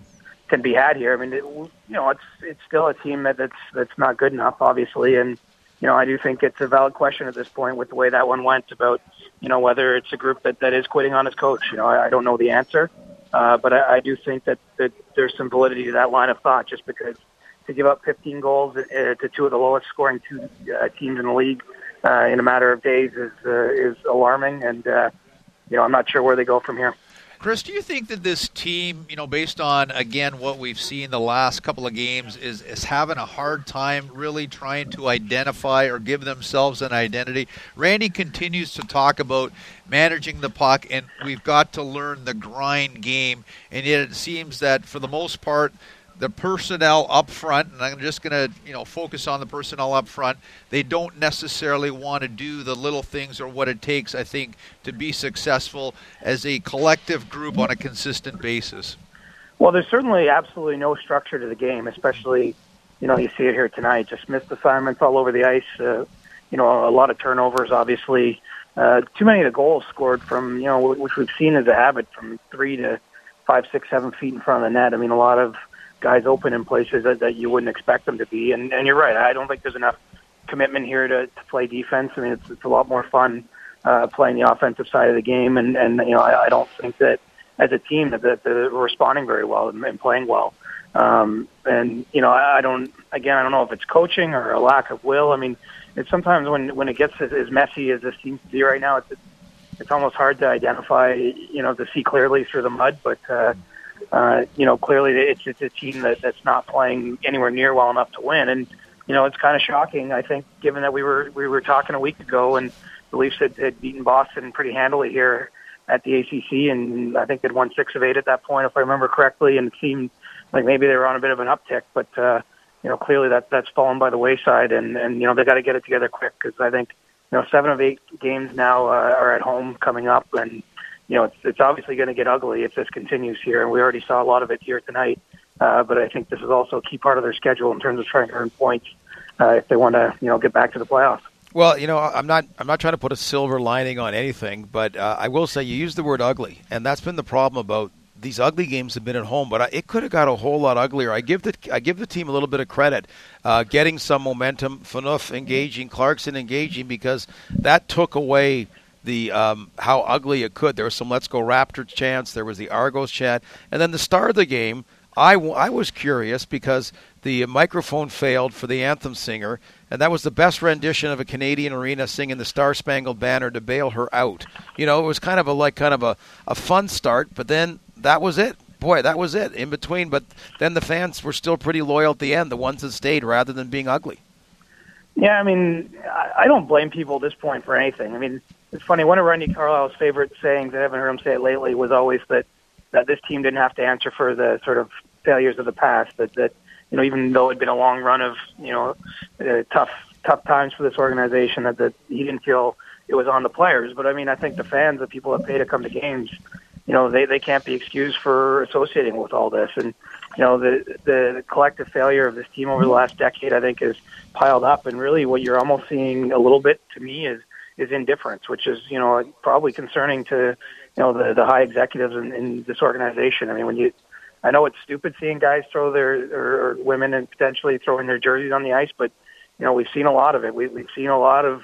can be had here. I mean, it, you know, it's it's still a team that, that's that's not good enough, obviously, and you know, I do think it's a valid question at this point with the way that one went about, you know, whether it's a group that, that is quitting on its coach. You know, I, I don't know the answer, uh, but I, I do think that, that there's some validity to that line of thought, just because to give up fifteen goals uh, to two of the lowest scoring two uh, teams in the league uh, in a matter of days is uh, is alarming, and uh, you know, I'm not sure where they go from here. Chris, do you think that this team, you know, based on, again, what we've seen the last couple of games, is, is having a hard time really trying to identify or give themselves an identity? Randy continues to talk about managing the puck, and we've got to learn the grind game, and yet it seems that for the most part, the personnel up front, and I'm just going to, you know, focus on the personnel up front, they don't necessarily want to do the little things or what it takes, I think, to be successful as a collective group on a consistent basis. Well, there's certainly absolutely no structure to the game, especially, you know, you see it here tonight. Just missed assignments all over the ice. Uh, you know, a lot of turnovers, obviously. Uh, too many of the goals scored from, you know, which we've seen as a habit, from three to five, six, seven feet in front of the net. I mean, a lot of guys open in places that, that you wouldn't expect them to be. And, and you're right. I don't think there's enough commitment here to, to play defense. I mean, it's, it's a lot more fun uh, playing the offensive side of the game. And, and you know, I, I don't think that as a team that, that, that we're responding very well and, and playing well. Um, and, you know, I, I don't, again, I don't know if it's coaching or a lack of will. I mean, it's sometimes when, when it gets as, as messy as this seems to be right now, it's, it's almost hard to identify, you know, to see clearly through the mud. But, uh, Uh, you know, clearly it's, it's a team that, that's not playing anywhere near well enough to win. And, you know, it's kind of shocking, I think, given that we were we were talking a week ago and the Leafs had, had beaten Boston pretty handily here at the A C C, and I think they'd won six of eight at that point, if I remember correctly, and it seemed like maybe they were on a bit of an uptick. But, uh, you know, clearly that that's fallen by the wayside, and, and you know, they got to get it together quick, because I think, you know, seven of eight games now uh, are at home coming up, and you know, it's, it's obviously going to get ugly if this continues here, and we already saw a lot of it here tonight. Uh, but I think this is also a key part of their schedule in terms of trying to earn points uh, if they want to, you know, get back to the playoffs. Well, you know, I'm not I'm not trying to put a silver lining on anything, but uh, I will say you used the word ugly, and that's been the problem about these ugly games have been at home. But I, it could have got a whole lot uglier. I give the I give the team a little bit of credit, uh, getting some momentum, Phaneuf engaging, Clarkson engaging, because that took away the um, how ugly it could. There was some Let's Go Raptors chants. There was the Argos chant. And then the start of the game, I, w- I was curious because the microphone failed for the anthem singer, and that was the best rendition of a Canadian arena singing the Star Spangled Banner to bail her out. You know, it was kind of a like kind of a, a fun start, but then that was it. Boy, that was it in between. But then the fans were still pretty loyal at the end, the ones that stayed, rather than being ugly. Yeah, I mean, I, I don't blame people at this point for anything. I mean, it's funny, one of Randy Carlisle's favorite sayings, I haven't heard him say it lately, was always that, that this team didn't have to answer for the sort of failures of the past, that, that you know, even though it had been a long run of, you know, uh, tough tough times for this organization, that, that he didn't feel it was on the players. But, I mean, I think the fans, the people that pay to come to games, you know, they, they can't be excused for associating with all this. And, you know, the, the collective failure of this team over the last decade, I think, is piled up. And really what you're almost seeing a little bit, to me, is is indifference, which is, you know, probably concerning to, you know, the, the high executives in, in this organization. I mean, when you, I know it's stupid seeing guys throw their, or, or women and potentially throwing their jerseys on the ice, but, you know, we've seen a lot of it. We, we've seen a lot of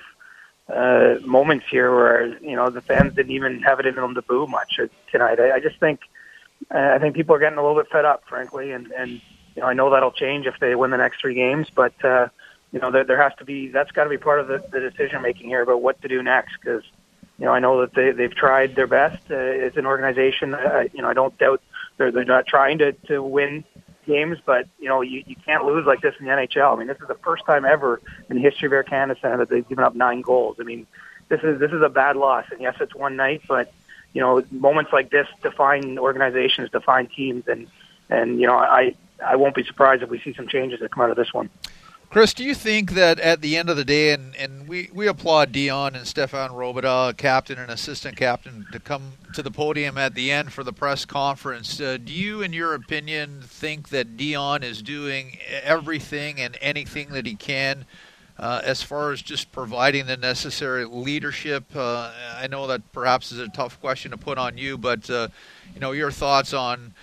uh, moments here where, you know, the fans didn't even have it in them to boo much tonight. I, I just think, uh, I think people are getting a little bit fed up, frankly, and, and, you know, I know that'll change if they win the next three games, but, uh, you know, there, there has to be, that's got to be part of the, the decision-making here about what to do next, because, you know, I know that they, they've tried their best uh, as an organization. Uh, you know, I don't doubt they're, they're not trying to, to win games, but, you know, you, you can't lose like this in the N H L. I mean, this is the first time ever in the history of Air Canada Centre that they've given up nine goals. I mean, this is this is a bad loss, and yes, it's one night, but, you know, moments like this define organizations, define teams, and, and you know, I, I won't be surprised if we see some changes that come out of this one. Chris, do you think that at the end of the day, and, and we, we applaud Dion and Stefan Robidas, captain and assistant captain, to come to the podium at the end for the press conference. Uh, do you, in your opinion, think that Dion is doing everything and anything that he can uh, as far as just providing the necessary leadership? Uh, I know that perhaps is a tough question to put on you, but uh, you know, your thoughts on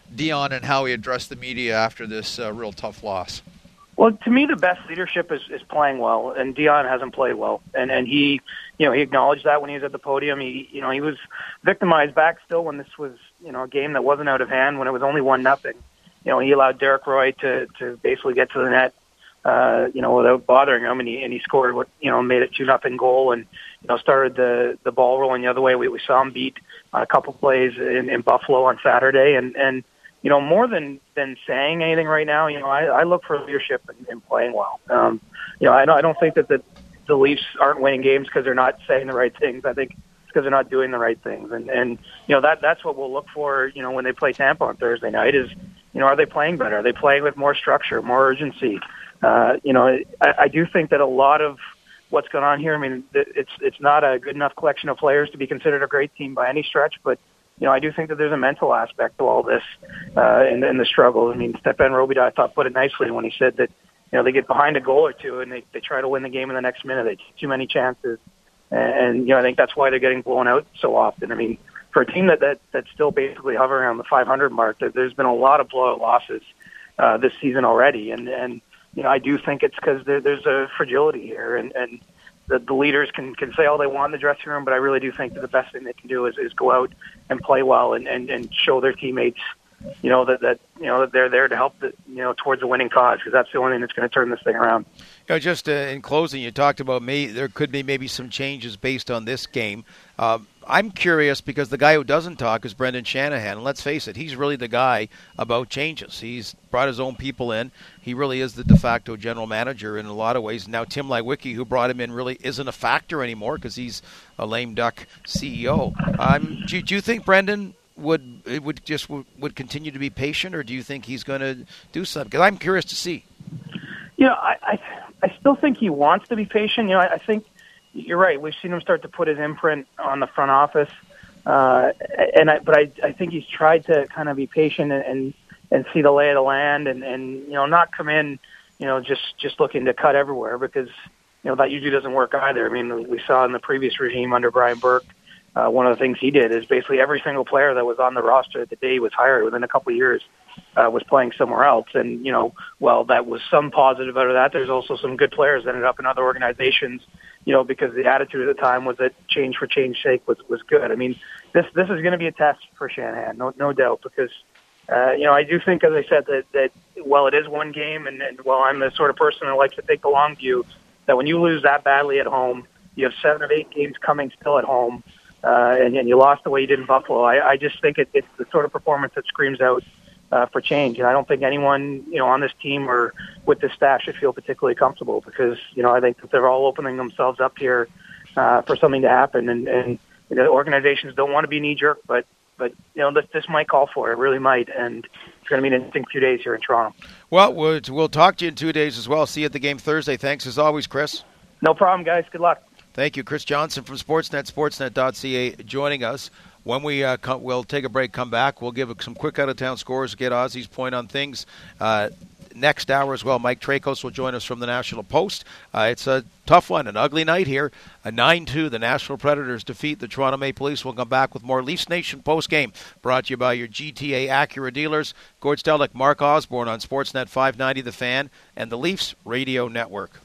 Dion and how he addressed the media after this uh, real tough loss. Well, to me, the best leadership is, is playing well, and Dion hasn't played well, and and he, you know, he acknowledged that when he was at the podium. He, you know, he was victimized back still when this was, you know, a game that wasn't out of hand, when it was only one nothing. You know, he allowed Derek Roy to to basically get to the net, uh, you know, without bothering him, and he and he scored what, you know, made it two nothing goal, and you know, started the the ball rolling the other way. We we saw him beat a couple plays in, in Buffalo on Saturday, and and. You know, more than, than saying anything right now, you know, I, I look for leadership and, and playing well. Um, you know, I don't, I don't think that the, the Leafs aren't winning games because they're not saying the right things. I think it's because they're not doing the right things. And, and you know, that that's what we'll look for, you know, when they play Tampa on Thursday night is, you know, are they playing better? Are they playing with more structure, more urgency? Uh, you know, I, I do think that a lot of what's going on here, I mean, it's it's not a good enough collection of players to be considered a great team by any stretch, but you know, I do think that there's a mental aspect to all this uh, and, and the struggle. I mean, Stepan Robida, I thought, put it nicely when he said that, you know, they get behind a goal or two and they, they try to win the game in the next minute. They take too many chances. And, and, you know, I think that's why they're getting blown out so often. I mean, for a team that, that that's still basically hovering around the five hundred mark, there, there's been a lot of blowout losses uh, this season already. And, and, you know, I do think it's because there, there's a fragility here. And, and the, the leaders can, can say all they want in the dressing room, but I really do think that the best thing they can do is, is go out and play well and, and, and show their teammates, you know, that, that, you know, that they're there to help, the, you know, towards a winning cause, because that's the only thing that's going to turn this thing around. You know, just uh, in closing, you talked about me. There could be maybe some changes based on this game. Uh, I'm curious because the guy who doesn't talk is Brendan Shanahan. And let's face it, he's really the guy about changes. He's brought his own people in. He really is the de facto general manager in a lot of ways. Now, Tim Lewicki, who brought him in, really isn't a factor anymore because he's a lame duck C E O. Um, do, do you think Brendan would would just would, would continue to be patient, or do you think he's going to do something? Because I'm curious to see. You know, I, I I still think he wants to be patient. You know, I, I think you're right. We've seen him start to put his imprint on the front office, uh, and I, but I I think he's tried to kind of be patient and, and and see the lay of the land, and and you know, not come in, you know, just just looking to cut everywhere, because you know that usually doesn't work either. I mean, we saw in the previous regime under Brian Burke. Uh, one of the things he did is basically every single player that was on the roster the day he was hired within a couple of years uh, was playing somewhere else. And, you know, while that was some positive out of that, there's also some good players that ended up in other organizations, you know, because the attitude at the time was that change for change's sake was, was good. I mean, this this is going to be a test for Shanahan, no no doubt, because, uh, you know, I do think, as I said, that, that while it is one game and, and while I'm the sort of person that likes to take the long view, that when you lose that badly at home, you have seven or eight games coming still at home, Uh, and, and you lost the way you did in Buffalo. I, I just think it, it's the sort of performance that screams out uh, for change. And I don't think anyone, you know, on this team or with this staff should feel particularly comfortable, because, you know, I think that they're all opening themselves up here uh, for something to happen. And, and you know, organizations don't want to be knee-jerk, but, but you know, this, this might call for it. It really might. And it's going to be an interesting few days here in Toronto. Well, we'll, we'll talk to you in two days as well. See you at the game Thursday. Thanks as always, Chris. No problem, guys. Good luck. Thank you. Chris Johnson from Sportsnet, sportsnet dot c a, joining us. When we uh, come, we'll take a break, come back. We'll give some quick out-of-town scores, get Ozzy's point on things. Uh, next hour as well, Mike Trakos will join us from the National Post. Uh, it's a tough one, an ugly night here. A nine two, the Nashville Predators defeat the Toronto Maple Leafs. We'll come back with more Leafs Nation post-game, brought to you by your G T A Acura dealers. Gord Stellick, Mark Osborne on Sportsnet five ninety The Fan and the Leafs Radio Network.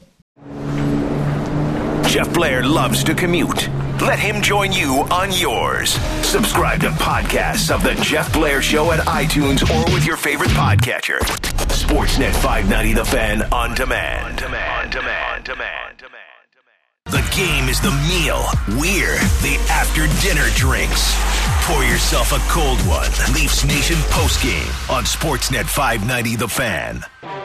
Jeff Blair loves to commute. Let him join you on yours. Subscribe to podcasts of The Jeff Blair Show at iTunes or with your favorite podcatcher. Sportsnet five ninety The Fan on demand. On demand. On demand. On demand. The game is the meal. We're the after-dinner drinks. Pour yourself a cold one. Leafs Nation postgame on Sportsnet five ninety The Fan.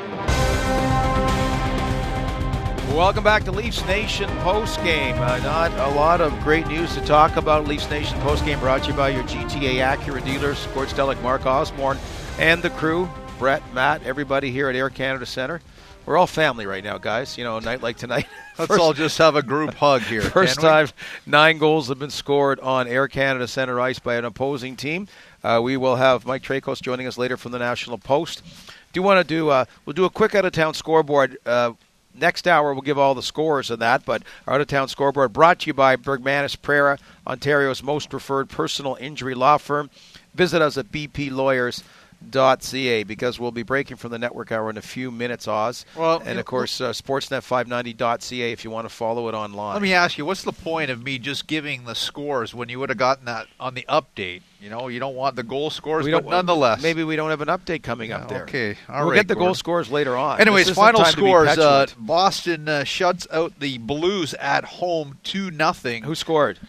Welcome back to Leafs Nation postgame. Uh, not a lot of great news to talk about. Leafs Nation postgame brought to you by your G T A Acura dealers, Gord Stellick, Mark Osborne, and the crew, Brett, Matt, everybody here at Air Canada Centre. We're all family right now, guys. You know, a night like tonight. Let's first, all just have a group hug here. First time nine goals have been scored on Air Canada Centre ice by an opposing team. Uh, we will have Mike Trakos joining us later from the National Post. Do you want to do, uh, we'll do a quick out-of-town scoreboard. Uh, Next hour, we'll give all the scores of that, but our out-of-town scoreboard brought to you by Bergmanis Prera, Ontario's most preferred personal injury law firm. Visit us at b p lawyers dot c a, because we'll be breaking from the network hour in a few minutes, Oz. Well, and, of course, uh, sportsnet five ninety dot c a if you want to follow it online. Let me ask you, what's the point of me just giving the scores when you would have gotten that on the update? You know, you don't want the goal scores, we but don't, nonetheless. Maybe we don't have an update coming up there. Okay, all we'll right, get the Gordon. goal scores later on. Anyways, final scores. Uh, Boston uh, shuts out the Blues at home two nothing. Who scored?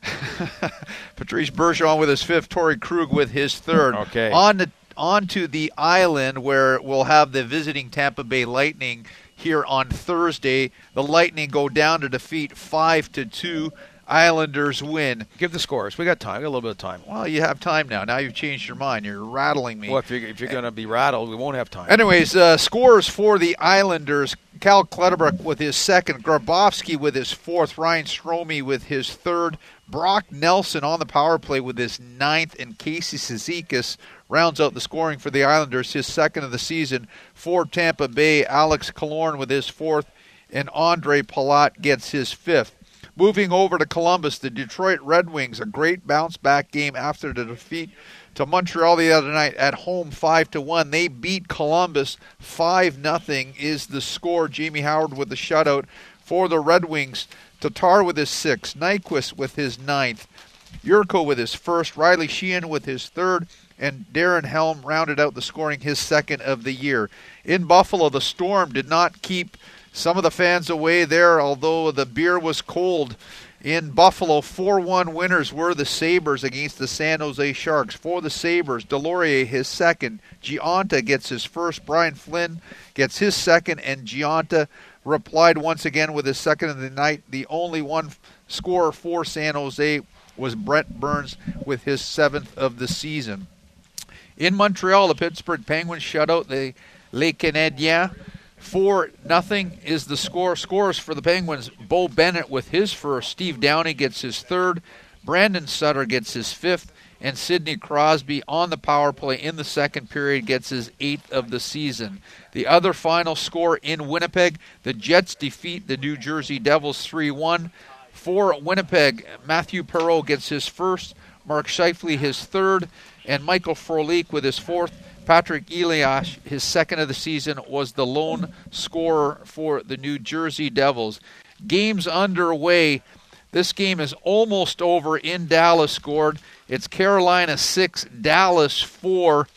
Patrice Bergeron with his fifth, Torrey Krug with his third. Okay. On to, on to the island where we'll have the visiting Tampa Bay Lightning here on Thursday. The Lightning go down to defeat five to two. Islanders win. Give the scores. We got time. We got a little bit of time. Well, you have time now. Now you've changed your mind. You're rattling me. Well, if you're, if you're going to be rattled, we won't have time. Anyways, uh, scores for the Islanders. Cal Clutterbuck with his second. Grabowski with his fourth. Ryan Strome with his third. Brock Nelson on the power play with his ninth. And Casey Cizikas rounds out the scoring for the Islanders, his second of the season. For Tampa Bay, Alex Killorn with his fourth. And Andre Palat gets his fifth. Moving over to Columbus, the Detroit Red Wings, a great bounce-back game after the defeat to Montreal the other night at home five to one. They beat Columbus five nothing is the score. Jamie Howard with the shutout for the Red Wings. Tatar with his sixth, Nyquist with his ninth, Yurko with his first, Riley Sheehan with his third, and Darren Helm rounded out the scoring, his second of the year. In Buffalo, the Storm did not keep some of the fans away there, although the beer was cold. In Buffalo, four one winners were the Sabres against the San Jose Sharks. For the Sabres, Delorier his second. Gionta gets his first. Brian Flynn gets his second. And Gionta replied once again with his second of the night. The only one scorer for San Jose was Brent Burns with his seventh of the season. In Montreal, the Pittsburgh Penguins shut out the Les Canadiens. Four nothing is the score. Scores for the Penguins. Bo Bennett with his first. Steve Downey gets his third. Brandon Sutter gets his fifth. And Sidney Crosby on the power play in the second period gets his eighth of the season. The other final score in Winnipeg, the Jets defeat the New Jersey Devils three one. For Winnipeg, Matthew Perreault gets his first. Mark Scheifele his third. And Michael Frolik with his fourth. Patrick Elias, his second of the season, was the lone scorer for the New Jersey Devils. Games underway. This game is almost over in Dallas scored. It's Carolina six, Dallas four.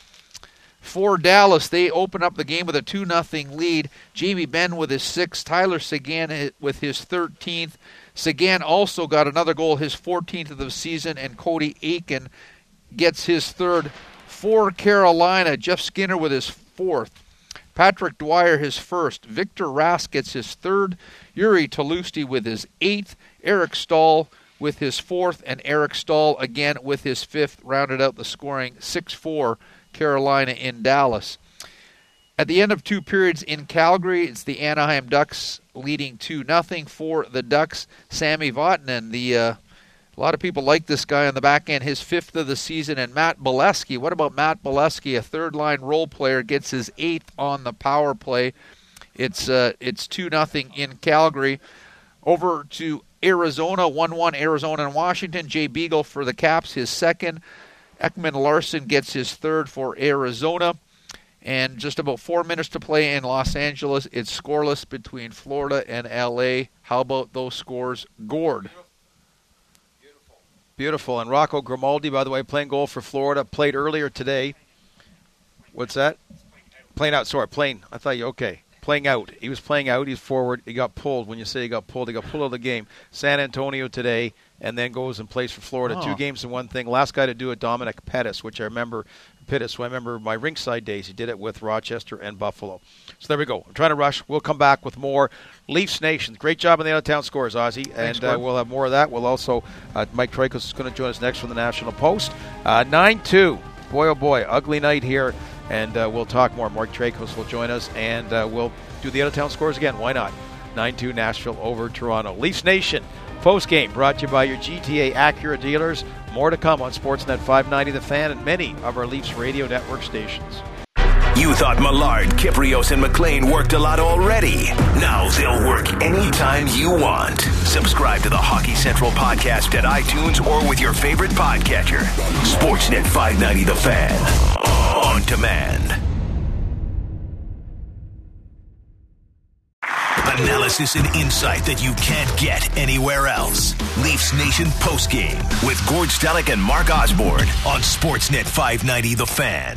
For Dallas, they open up the game with a two nothing lead. Jamie Benn with his sixth, Tyler Seguin with his thirteenth. Seguin also got another goal, his fourteenth of the season, and Cody Aiken gets his third. For Carolina, Jeff Skinner with his fourth. Patrick Dwyer his first. Victor Rask gets his third. Yuri Tolusti with his eighth. Eric Stahl with his fourth. And Eric Stahl again with his fifth. Rounded out the scoring six four Carolina in Dallas. At the end of two periods in Calgary, it's the Anaheim Ducks leading two nothing for the Ducks. Sammy Vatanen, the... Uh, A lot of people like this guy on the back end, his fifth of the season. And Matt Bolesky, what about Matt Bolesky, a third-line role player, gets his eighth on the power play. It's uh, it's two nothing in Calgary. Over to Arizona, one one Arizona and Washington. Jay Beagle for the Caps, his second. Ekman Larson gets his third for Arizona. And just about four minutes to play in Los Angeles. It's scoreless between Florida and L A. How about those scores, Gord? Beautiful. And Rocco Grimaldi, by the way, playing goal for Florida, played earlier today. What's that? Playing out. Sorry, playing. I thought you, okay. Playing out. He was playing out. He's forward. He got pulled. When you say he got pulled, he got pulled out of the game. San Antonio today, and then goes and plays for Florida. Oh. Two games in one thing. Last guy to do it, Dominic Pettis, which I remember. Pittis, who I remember my rinkside days. He did it with Rochester and Buffalo. So there we go. I'm trying to rush. We'll come back with more Leafs Nation. Great job on the out-of-town scores, Ozzy. Thanks, and uh, we'll have more of that. We'll also, uh, Mike Traikos is going to join us next from the National Post. Uh, nine two. Boy, oh boy. Ugly night here. And uh, we'll talk more. Mike Traikos will join us. And uh, we'll do the out-of-town scores again. Why not? nine two Nashville over Toronto. Leafs Nation. Post-game brought to you by your G T A Acura dealers. More to come on Sportsnet five ninety The Fan and many of our Leafs radio network stations. You thought Millard, Kiprios, and McLean worked a lot already. Now they'll work anytime you want. Subscribe to the Hockey Central podcast at iTunes or with your favorite podcatcher. Sportsnet five ninety The Fan. on demand. Analysis and insight that you can't get anywhere else. Leafs Nation postgame with Gord Stellick and Mark Osborne on Sportsnet five ninety The Fan.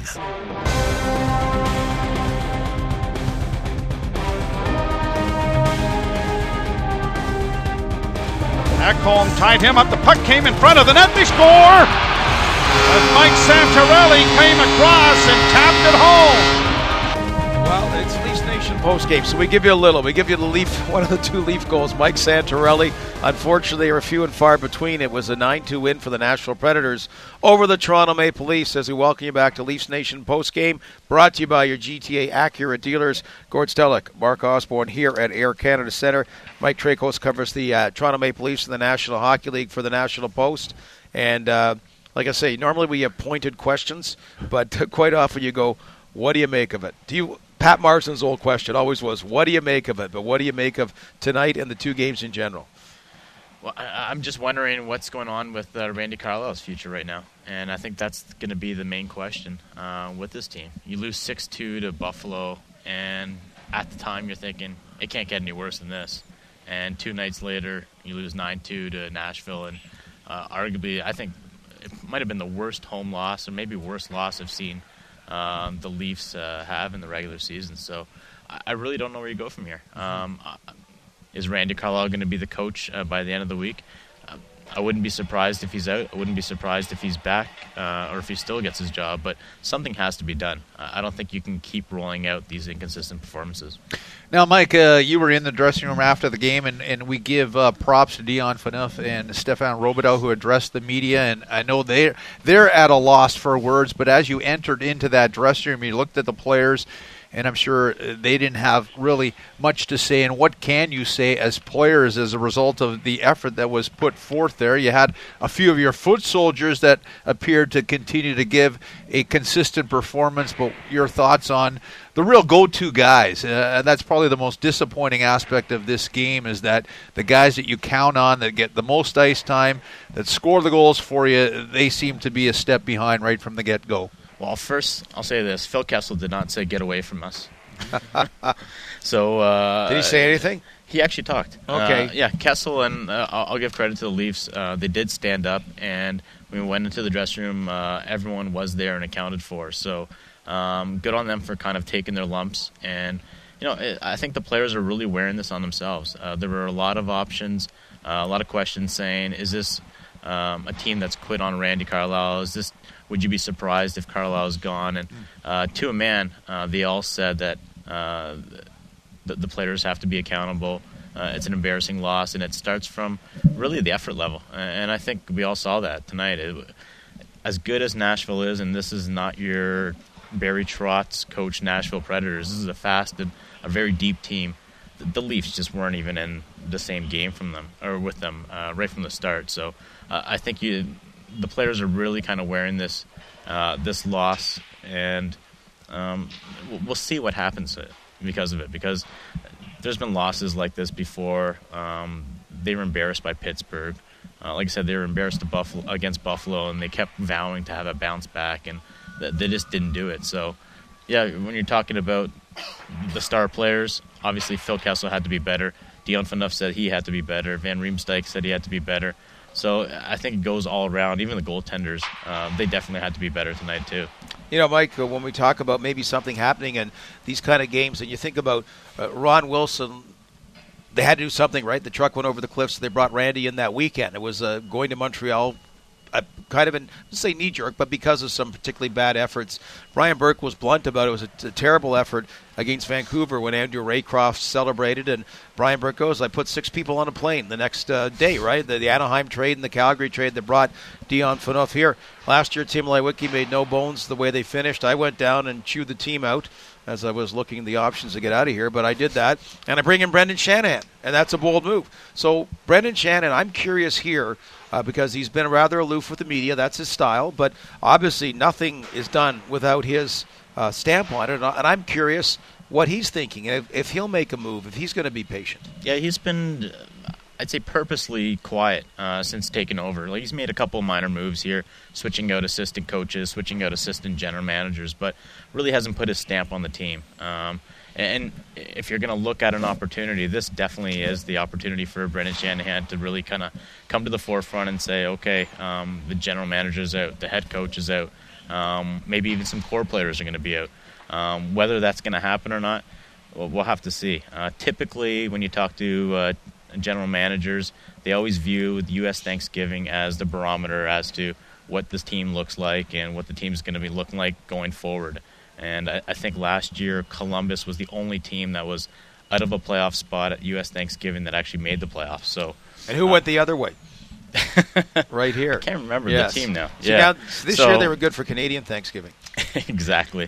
Ekholm tied him up. The puck came in front of the net. They score! As Mike Santorelli came across and tapped it home. Well, it's Leafs Nation postgame, so we give you a little. We give you the Leaf, one of the two Leaf goals, Mike Santorelli. Unfortunately, they were few and far between. It was a nine two win for the Nashville Predators over the Toronto Maple Leafs. As we welcome you back to Leafs Nation postgame, brought to you by your G T A Acura dealers. Gord Stellick, Mark Osborne here at Air Canada Centre. Mike Tracos covers the uh, Toronto Maple Leafs in the National Hockey League for the National Post. And uh, like I say, normally we have pointed questions, but quite often you go, what do you make of it? Do you... Pat Marsden's old question always was, what do you make of it? But what do you make of tonight and the two games in general? Well, I, I'm just wondering what's going on with uh, Randy Carlyle's future right now. And I think that's going to be the main question uh, with this team. You lose six two to Buffalo, and at the time you're thinking, it can't get any worse than this. And two nights later, you lose nine two to Nashville. And uh, arguably, I think it might have been the worst home loss, or maybe worst loss I've seen Um, the Leafs uh, have in the regular season. So I, I really don't know where you go from here. Um, uh, is Randy Carlyle going to be the coach uh, by the end of the week? Uh, I wouldn't be surprised if he's out. I wouldn't be surprised if he's back uh, or if he still gets his job. But something has to be done. Uh, I don't think you can keep rolling out these inconsistent performances. Now, Mike, uh, you were in the dressing room after the game, and, and we give uh, props to Dion Phaneuf and Stéphane Robidoux, who addressed the media, and I know they're, they're at a loss for words, but as you entered into that dressing room, you looked at the players, and I'm sure they didn't have really much to say. And what can you say as players as a result of the effort that was put forth there? You had a few of your foot soldiers that appeared to continue to give a consistent performance, but your thoughts on the real go-to guys. Uh, that's probably the most disappointing aspect of this game, is that the guys that you count on that get the most ice time, that score the goals for you, they seem to be a step behind right from the get-go. Well, first, I'll say this. Phil Kessel did not say, get away from us. so uh, Did he say anything? He actually talked. Okay. Uh, yeah, Kessel, and uh, I'll, I'll give credit to the Leafs. Uh, they did stand up, and when we went into the dressing room, uh, everyone was there and accounted for. So um, good on them for kind of taking their lumps. And, you know, it, I think the players are really wearing this on themselves. Uh, there were a lot of options, uh, a lot of questions saying, is this um, a team that's quit on Randy Carlyle? Is this... Would you be surprised if Carlyle's gone? And uh, to a man, uh, they all said that uh, the, the players have to be accountable. Uh, it's an embarrassing loss, and it starts from really the effort level. And I think we all saw that tonight. It, as good as Nashville is, and this is not your Barry Trotz coach Nashville Predators. This is a fast and a very deep team. The, the Leafs just weren't even in the same game from them or with them uh, right from the start. So uh, I think you. The players are really kind of wearing this uh, this loss, and um, we'll see what happens because of it. Because there's been losses like this before. Um, they were embarrassed by Pittsburgh. Uh, like I said, they were embarrassed to Buffalo, against Buffalo, and they kept vowing to have a bounce back, and they just didn't do it. So, yeah, when you're talking about the star players, obviously Phil Kessel had to be better. Dion Phaneuf said he had to be better. Van Riemsdyk said he had to be better. So I think it goes all around. Even the goaltenders, uh, they definitely had to be better tonight too. You know, Mike, uh, when we talk about maybe something happening in these kind of games, and you think about uh, Ron Wilson, they had to do something, right? The truck went over the cliffs, so they brought Randy in that weekend. It was uh, going to Montreal, uh, kind of, an, let's say knee-jerk, but because of some particularly bad efforts. Brian Burke was blunt about it. It was a, t- a terrible effort against Vancouver when Andrew Raycroft celebrated, and Brian Burke goes, I put six people on a plane the next uh, day, right? The, the Anaheim trade and the Calgary trade that brought Dion Phaneuf here. Last year, Tim Leiweke made no bones the way they finished. I went down and chewed the team out as I was looking at the options to get out of here, but I did that, and I bring in Brendan Shanahan, and that's a bold move. So Brendan Shanahan, I'm curious here, uh, because he's been rather aloof with the media. That's his style, but obviously nothing is done without his uh, stamp on it, and I'm curious what he's thinking, if, if he'll make a move, if he's going to be patient. Yeah, he's been, I'd say purposely quiet uh, since taking over. Like, he's made a couple minor moves here, switching out assistant coaches, switching out assistant general managers, but really hasn't put his stamp on the team. Um, and if you're going to look at an opportunity, this definitely is the opportunity for Brendan Shanahan to really kind of come to the forefront and say, okay, um, the general manager's out, the head coach is out, um, maybe even some core players are going to be out. Um, whether that's going to happen or not, well, we'll have to see. Uh, typically, when you talk to uh, general managers, they always view the U S Thanksgiving as the barometer as to what this team looks like and what the team is going to be looking like going forward. And I, I think last year Columbus was the only team that was out of a playoff spot at U S Thanksgiving that actually made the playoffs. So, and who uh, went the other way? Right here. I can't remember yes. the team now. So yeah. now this so, year they were good for Canadian Thanksgiving. Exactly.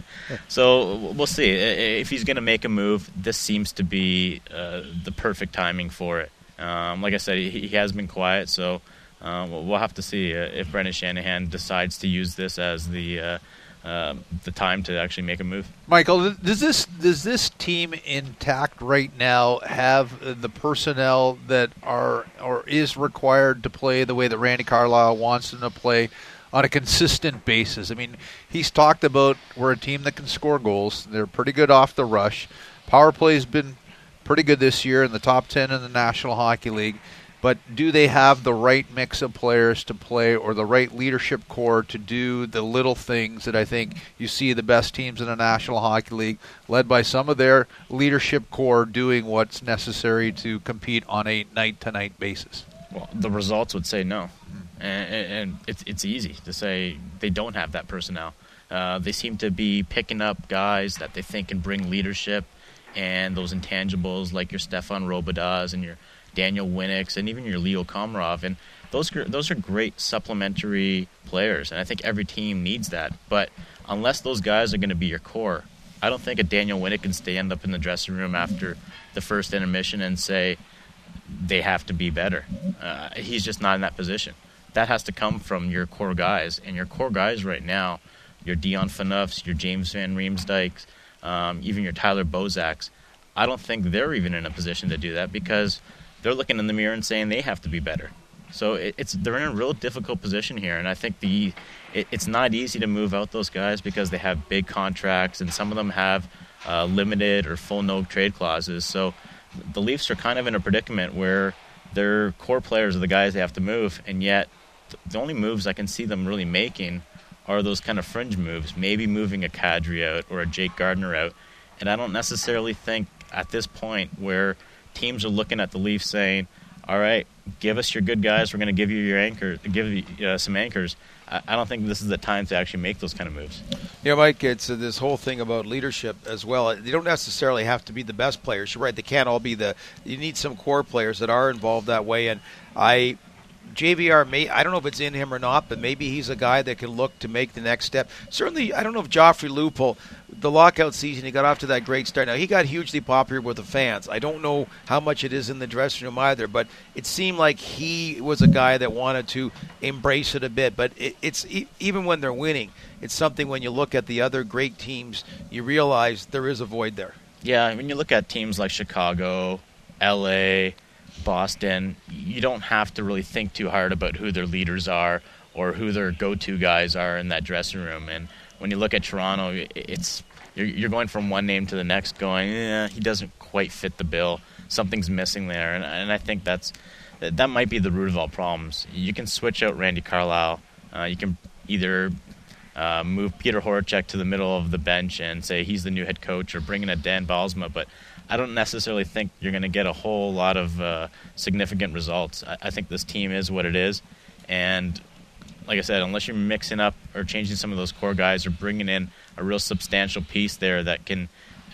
So we'll see. If he's going to make a move, this seems to be uh, the perfect timing for it. Um, like I said, he, he has been quiet, so uh, we'll have to see uh, if Brendan Shanahan decides to use this as the uh, uh, the time to actually make a move. Michael, does this does this team intact right now have the personnel that are or is required to play the way that Randy Carlyle wants them to play on a consistent basis? I mean, he's talked about we're a team that can score goals. They're pretty good off the rush. Power play's been pretty good this year in the top ten in the National Hockey League. But do they have the right mix of players to play or the right leadership core to do the little things that I think you see the best teams in the National Hockey League, led by some of their leadership core doing what's necessary to compete on a night-to-night basis? Well, the results would say no. And, and it's it's easy to say they don't have that personnel. Uh, they seem to be picking up guys that they think can bring leadership and those intangibles like your Stefan Robidas and your Daniel Winnicks and even your Leo Komarov. And those, those are great supplementary players, and I think every team needs that. But unless those guys are going to be your core, I don't think a Daniel Winnick can stand up in the dressing room after the first intermission and say they have to be better. Uh, he's just not in that position. That has to come from your core guys, and your core guys right now, your Dion Phaneufs, your James Van Riemsdykes, um, even your Tyler Bozaks, I don't think they're even in a position to do that because they're looking in the mirror and saying they have to be better. So it, it's they're in a real difficult position here, and I think the it, it's not easy to move out those guys because they have big contracts, and some of them have uh, limited or full no trade clauses. So the Leafs are kind of in a predicament where their core players are the guys they have to move, and yet the only moves I can see them really making are those kind of fringe moves, maybe moving a Kadri out or a Jake Gardiner out. And I don't necessarily think at this point where teams are looking at the Leafs saying, all right, give us your good guys, we're going to give you your anchor, give you uh, some anchors. I, I don't think this is the time to actually make those kind of moves. You know, Mike, it's uh, this whole thing about leadership as well. You don't necessarily have to be the best players. You're right, they can't all be the – you need some core players that are involved that way. And I – J V R, may, I don't know if it's in him or not, but maybe he's a guy that can look to make the next step. Certainly, I don't know if Joffrey Lupul, the lockout season, he got off to that great start. Now, he got hugely popular with the fans. I don't know how much it is in the dressing room either, but it seemed like he was a guy that wanted to embrace it a bit. But it, it's even when they're winning, it's something when you look at the other great teams, you realize there is a void there. Yeah, when you look at teams like Chicago, L A, Boston, you don't have to really think too hard about who their leaders are or who their go-to guys are in that dressing room. And when you look at Toronto, it's you're, you're going from one name to the next going, yeah, he doesn't quite fit the bill. Something's missing there. And, and I think that's that might be the root of all problems. You can switch out Randy Carlyle. Uh, you can either uh, move Peter Horacek to the middle of the bench and say he's the new head coach or bring in a Dan Balsma, but I don't necessarily think you're going to get a whole lot of uh, significant results. I, I think this team is what it is, and like I said, unless you're mixing up or changing some of those core guys or bringing in a real substantial piece there that can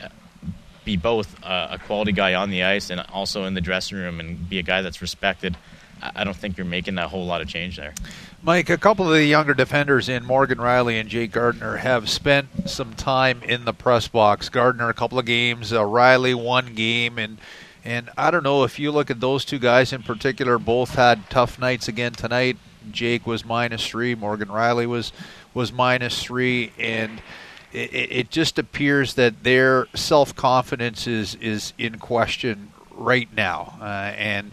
be both uh, a quality guy on the ice and also in the dressing room and be a guy that's respected, I don't think you're making a whole lot of change there. Mike, a couple of the younger defenders in Morgan Rielly and Jake Gardiner have spent some time in the press box. Gardiner a couple of games, uh, Rielly one game, and and I don't know if you look at those two guys in particular, both had tough nights again tonight. Jake was minus three, Morgan Rielly was was minus three, and it, it just appears that their self-confidence is, is in question right now, uh, and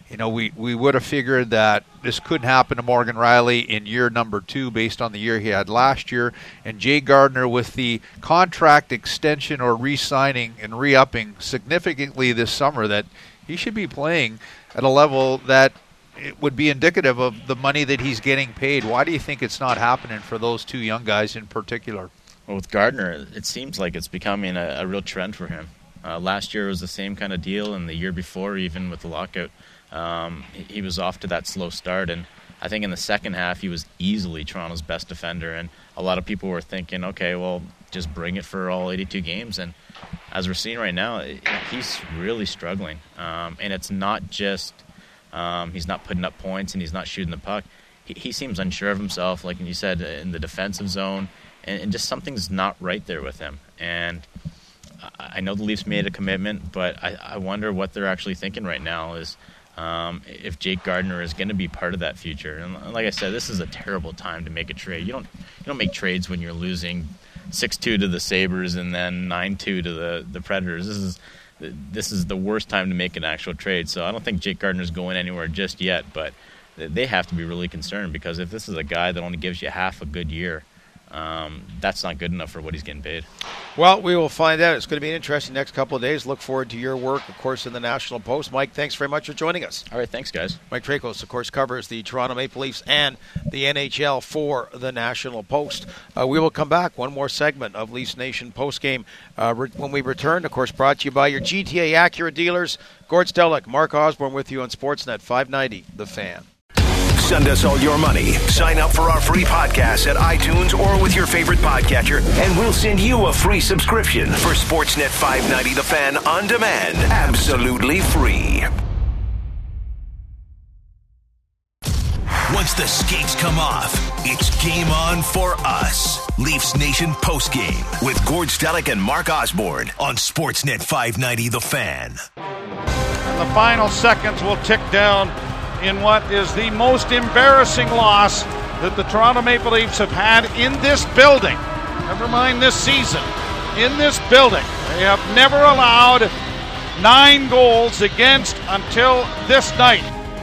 you know, we, we would have figured that this couldn't happen to Morgan Riley in year number two based on the year he had last year. And Jay Gardner, with the contract extension or re-signing and re-upping significantly this summer, that he should be playing at a level that it would be indicative of the money that he's getting paid. Why do you think it's not happening for those two young guys in particular? Well, with Gardner, it seems like it's becoming a, a real trend for him. Uh, last year was the same kind of deal, and the year before, even with the lockout, um, he, he was off to that slow start. And I think in the second half, he was easily Toronto's best defender. And a lot of people were thinking, okay, well, just bring it for all eighty-two games. And as we're seeing right now, it, he's really struggling. Um, and it's not just um, he's not putting up points and he's not shooting the puck. He, he seems unsure of himself, like you said, in the defensive zone. And, and just something's not right there with him. And I know the Leafs made a commitment, but I, I wonder what they're actually thinking right now is um, if Jake Gardner is going to be part of that future. And like I said, this is a terrible time to make a trade. You don't you don't make trades when you're losing six two to the Sabres and then nine two to the, the Predators. This is this is the worst time to make an actual trade. So I don't think Jake Gardner's going anywhere just yet, but they have to be really concerned, because if this is a guy that only gives you half a good year, Um, that's not good enough for what he's getting paid. Well, we will find out. It's going to be an interesting next couple of days. Look forward to your work, of course, in the National Post. Mike, thanks very much for joining us. All right, thanks, guys. Mike Tracos, of course, covers the Toronto Maple Leafs and the N H L for the National Post. Uh, we will come back. One more segment of Leafs Nation postgame uh, re- when we return. Of course, brought to you by your G T A Acura dealers. Gord Stellick, Mark Osborne with you on Sportsnet five ninety, The Fan. Send us all your money. Sign up for our free podcast at iTunes or with your favorite podcatcher, and we'll send you a free subscription for Sportsnet five ninety The Fan on demand. Absolutely free. Once the skates come off, it's game on for us. Leafs Nation postgame with Gord Stellick and Mark Osborne on Sportsnet five ninety The Fan. And the final seconds will tick down in what is the most embarrassing loss that the Toronto Maple Leafs have had in this building. Never mind this season. In this building, they have never allowed nine goals against until this night.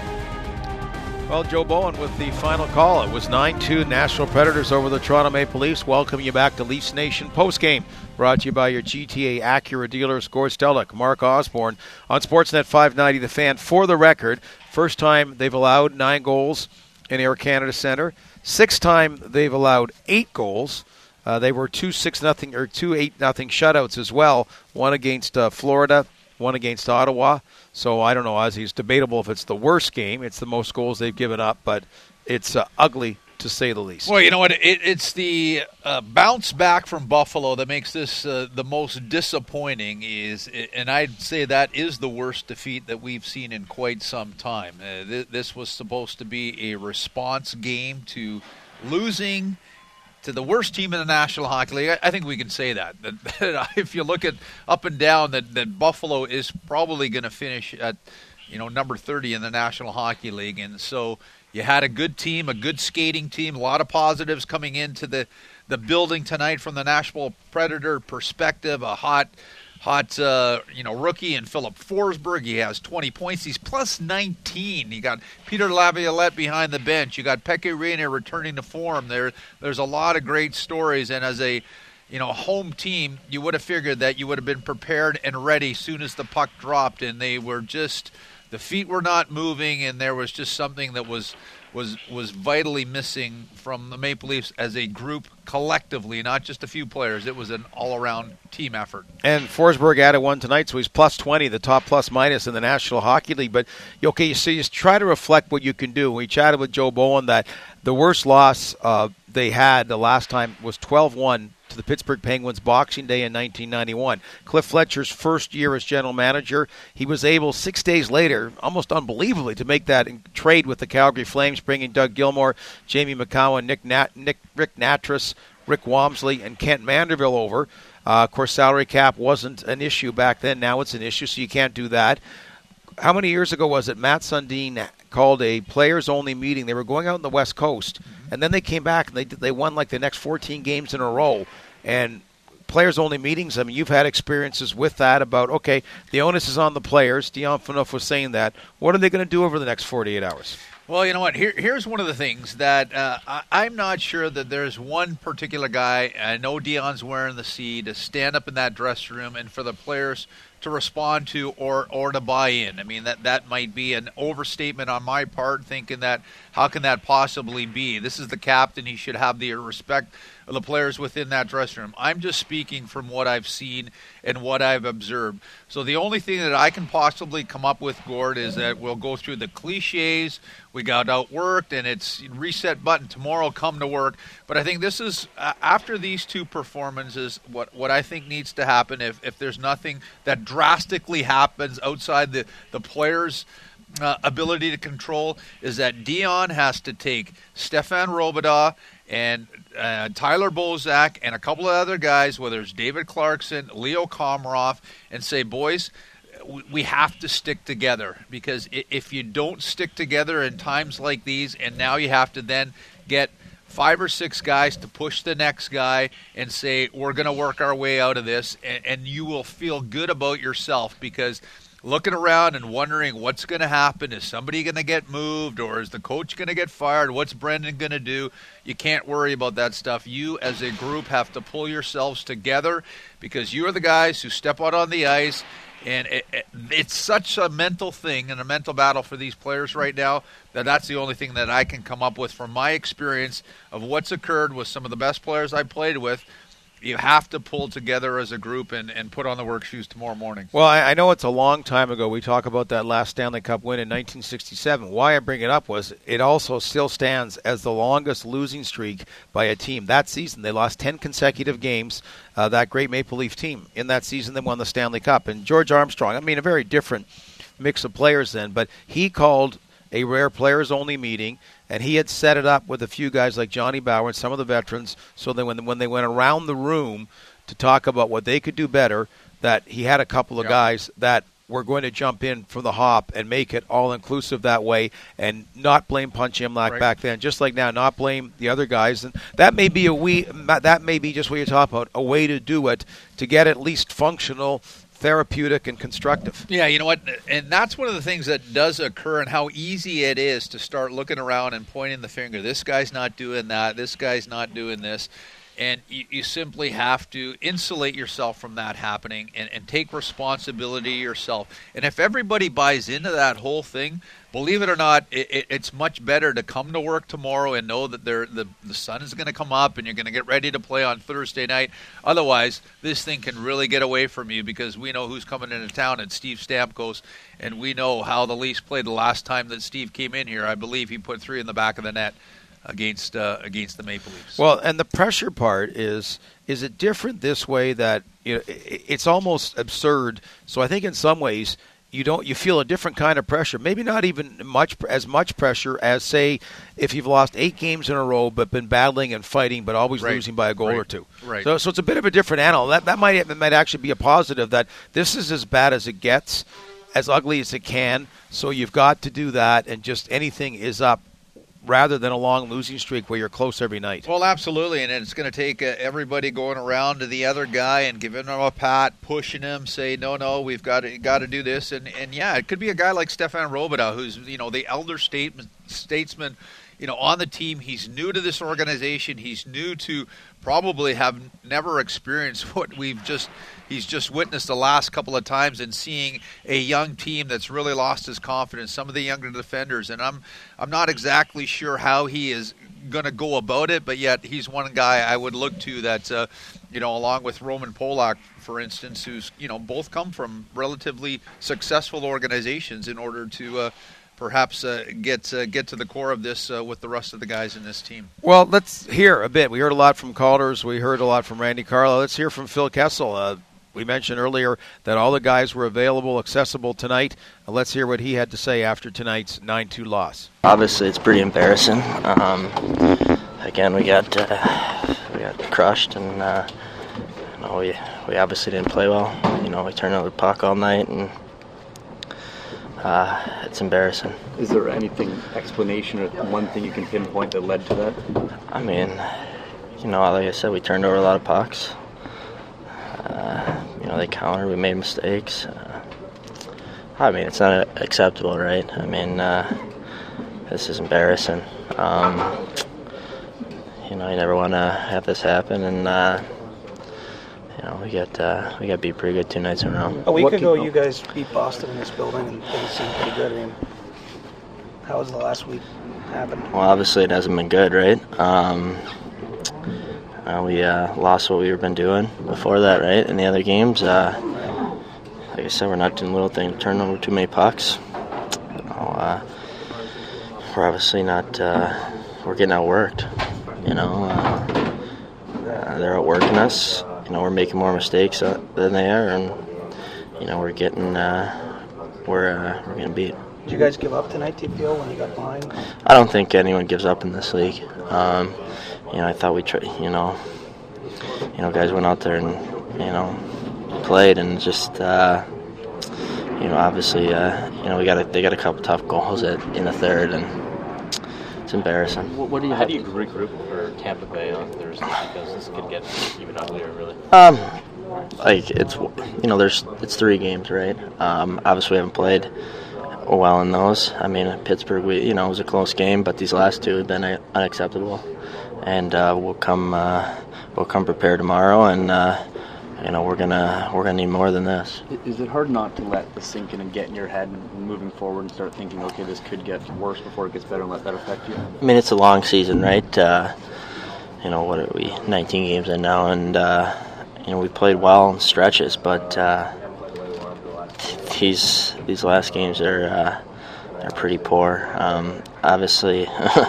Well, Joe Bowen with the final call. It was nine two Nashville Predators over the Toronto Maple Leafs. Welcome you back to Leafs Nation postgame. Brought to you by your G T A Acura dealers, Gord Stellick, Mark Osborne on Sportsnet five ninety The Fan. For the record, first time they've allowed nine goals in Air Canada Centre. Sixth time they've allowed eight goals. Uh, they were two six nothing or two eight nothing shutouts as well. One against uh, Florida, one against Ottawa. So I don't know, Ozzy. It's debatable if it's the worst game. It's the most goals they've given up, but it's uh, ugly, to say the least. Well, you know what? It, it's the uh, bounce back from Buffalo that makes this uh, the most disappointing. Is, and I'd say that is the worst defeat that we've seen in quite some time. Uh, th- this was supposed to be a response game to losing to the worst team in the National Hockey League. I, I think we can say that. That, that if you look at up and down, that, that Buffalo is probably going to finish at, you know, number thirty in the National Hockey League, and so. You had a good team, a good skating team, a lot of positives coming into the, the building tonight from the Nashville Predator perspective. A hot, hot, uh, you know, rookie in Philip Forsberg. He has twenty points. He's plus nineteen. You got Peter Laviolette behind the bench. You got Pekka Rinne returning to form. There, there's a lot of great stories. And as a, you know, home team, you would have figured that you would have been prepared and ready as soon as the puck dropped, and they were just. The feet were not moving, and there was just something that was was was vitally missing from the Maple Leafs as a group collectively, not just a few players. It was an all-around team effort. And Forsberg added one tonight, so he's plus twenty, the top plus-minus in the National Hockey League. But, okay, so you try to reflect what you can do. We chatted with Joe Bowen that the worst loss uh, they had the last time was twelve one to the Pittsburgh Penguins Boxing Day in nineteen ninety-one. Cliff Fletcher's first year as general manager, he was able six days later, almost unbelievably, to make that trade with the Calgary Flames, bringing Doug Gilmour, Jamie McCowan, Nick, Nat, Nick Rick Natras, Rick Wamsley, and Kent Manderville over. Uh, of course, salary cap wasn't an issue back then. Now it's an issue, so you can't do that. How many years ago was it Matt Sundin called a players-only meeting? They were going out on the West Coast, and then they came back and they they won like the next fourteen games in a row. And players-only meetings, I mean, you've had experiences with that about, okay, the onus is on the players. Dion Phaneuf was saying that. What are they going to do over the next forty-eight hours? Well, you know what? Here, here's one of the things that uh, I, I'm not sure that there's one particular guy, I know Dion's wearing the C, to stand up in that dressing room and for the players to respond to or or to buy in. I mean, that, that might be an overstatement on my part, thinking that how can that possibly be? This is the captain. He should have the respect of the players within that dressing room. I'm just speaking from what I've seen and what I've observed. So the only thing that I can possibly come up with, Gord, is that we'll go through the cliches. We got outworked, and it's reset button tomorrow, come to work. But I think this is, uh, after these two performances, what, what I think needs to happen, if, if there's nothing that drastically happens outside the, the players' uh, ability to control, is that Dion has to take Stefan Robidas and uh, Tyler Bozak and a couple of other guys, whether it's David Clarkson, Leo Komarov, and say, boys, we have to stick together, because if you don't stick together in times like these, and now you have to then get five or six guys to push the next guy and say, we're going to work our way out of this, and, and you will feel good about yourself, because looking around and wondering what's going to happen, is somebody going to get moved, or is the coach going to get fired, what's Brendan going to do? You can't worry about that stuff. You as a group have to pull yourselves together, because you are the guys who step out on the ice. And it, it, it's such a mental thing and a mental battle for these players right now that that's the only thing that I can come up with from my experience of what's occurred with some of the best players I played with. You have to pull together as a group and, and put on the work shoes tomorrow morning. Well, I, I know it's a long time ago. We talk about that last Stanley Cup win in nineteen sixty-seven. Why I bring it up was it also still stands as the longest losing streak by a team. That season, they lost ten consecutive games. Uh, that great Maple Leaf team in that season, they won the Stanley Cup. And George Armstrong, I mean, a very different mix of players then, but he called a rare players-only meeting, and he had set it up with a few guys like Johnny Bower and some of the veterans, so that when, when they went around the room to talk about what they could do better, that he had a couple of Yep. guys that were going to jump in from the hop and make it all-inclusive that way, and not blame Punch Imlach Right. back then, just like now, not blame the other guys. And that may be a we, that may be just what you're talking about, a way to do it, to get at least functional, therapeutic, and constructive. Yeah, you know what? And that's one of the things that does occur, and how easy it is to start looking around and pointing the finger. This guy's not doing that. This guy's not doing this. And you, you simply have to insulate yourself from that happening and, and take responsibility yourself. And if everybody buys into that whole thing, believe it or not, it, it, it's much better to come to work tomorrow and know that the, the sun is going to come up and you're going to get ready to play on Thursday night. Otherwise, this thing can really get away from you, because we know who's coming into town, and Steve Stamkos, and we know how the Leafs played the last time that Steve came in here. I believe he put three in the back of the net against uh, against the Maple Leafs. Well, and the pressure part is, is it different this way that, you know, it's almost absurd. So I think in some ways you don't you feel a different kind of pressure. Maybe not even much as much pressure as, say, if you've lost eight games in a row but been battling and fighting but always Right. losing by a goal Right. or two. Right. So so it's a bit of a different animal. That that might that might actually be a positive, that this is as bad as it gets, as ugly as it can. So you've got to do that, and just anything is up, rather than a long losing streak where you're close every night. Well, absolutely, and it's going to take uh, everybody going around to the other guy and giving him a pat, pushing him, say, no, no, we've got to got to do this, and and yeah, it could be a guy like Stefan Robidas, who's, you know, the elder statesman, statesman, you know, on the team. He's new to this organization. He's new to probably have never experienced what we've just he's just witnessed the last couple of times, and seeing a young team that's really lost his confidence, some of the younger defenders, and I'm I'm not exactly sure how he is going to go about it, but yet he's one guy I would look to that, uh, you know, along with Roman Polak, for instance, who's, you know, both come from relatively successful organizations in order to uh, perhaps uh, get uh, get to the core of this uh, with the rest of the guys in this team. Well, let's hear a bit. We heard a lot from callers. We heard a lot from Randy Carlo. Let's hear from Phil Kessel. Uh, we mentioned earlier that all the guys were available, accessible tonight. Uh, let's hear what he had to say after tonight's nine two loss. Obviously, it's pretty embarrassing. Um, again, we got uh, we got crushed, and uh, you know, we we obviously didn't play well. You know, we turned over the puck all night, and uh, it's embarrassing. Is there anything, explanation, or one thing you can pinpoint that led to that? I mean, you know, like I said, we turned over a lot of pucks. uh, you know, they countered. We made mistakes. Uh, I mean, it's not acceptable, right? I mean, uh, this is embarrassing. Um, you know, you never want to have this happen, and uh, you know, we got uh, we got beat pretty good two nights in a row. A week ago, you guys beat Boston in this building, and things seemed pretty good. I mean, how has the last week happened? Well, obviously it hasn't been good, right? Um, uh, we uh, lost what we've been doing before that, right? In the other games, uh, like I said, we're not doing little things, turning over too many pucks. You know, uh, we're obviously not. Uh, we're getting outworked. You know, uh, uh, they're outworking us. You know, we're making more mistakes uh, than they are, and you know, we're getting uh, we're uh, we're getting beat. Did you guys give up tonight, do you feel, when you got behind? I don't think anyone gives up in this league. Um, you know, I thought we tried, you know, you know, guys went out there and, you know, played and just, uh, you know, obviously, uh, you know, we got a, they got a couple tough goals at, in the third, and it's embarrassing. What, what do you? How do you regroup for Tampa Bay on Thursday? Because this could get even uglier, really. Um, like it's, you know, there's it's three games, right? Um, obviously we haven't played well in those. I mean, Pittsburgh, we you know, it was a close game, but these last two have been uh, unacceptable, and uh, we'll come uh, we'll come prepared tomorrow, and uh, you know, we're gonna we're gonna need more than this. Is it hard not to let this sink in and get in your head and moving forward and start thinking, okay, this could get worse before it gets better, and let that affect you? I mean, it's a long season, right? Uh, you know, what are we, nineteen games in now, and uh, you know, we played well in stretches, but. Uh, These these last games are uh, are pretty poor. Um, obviously,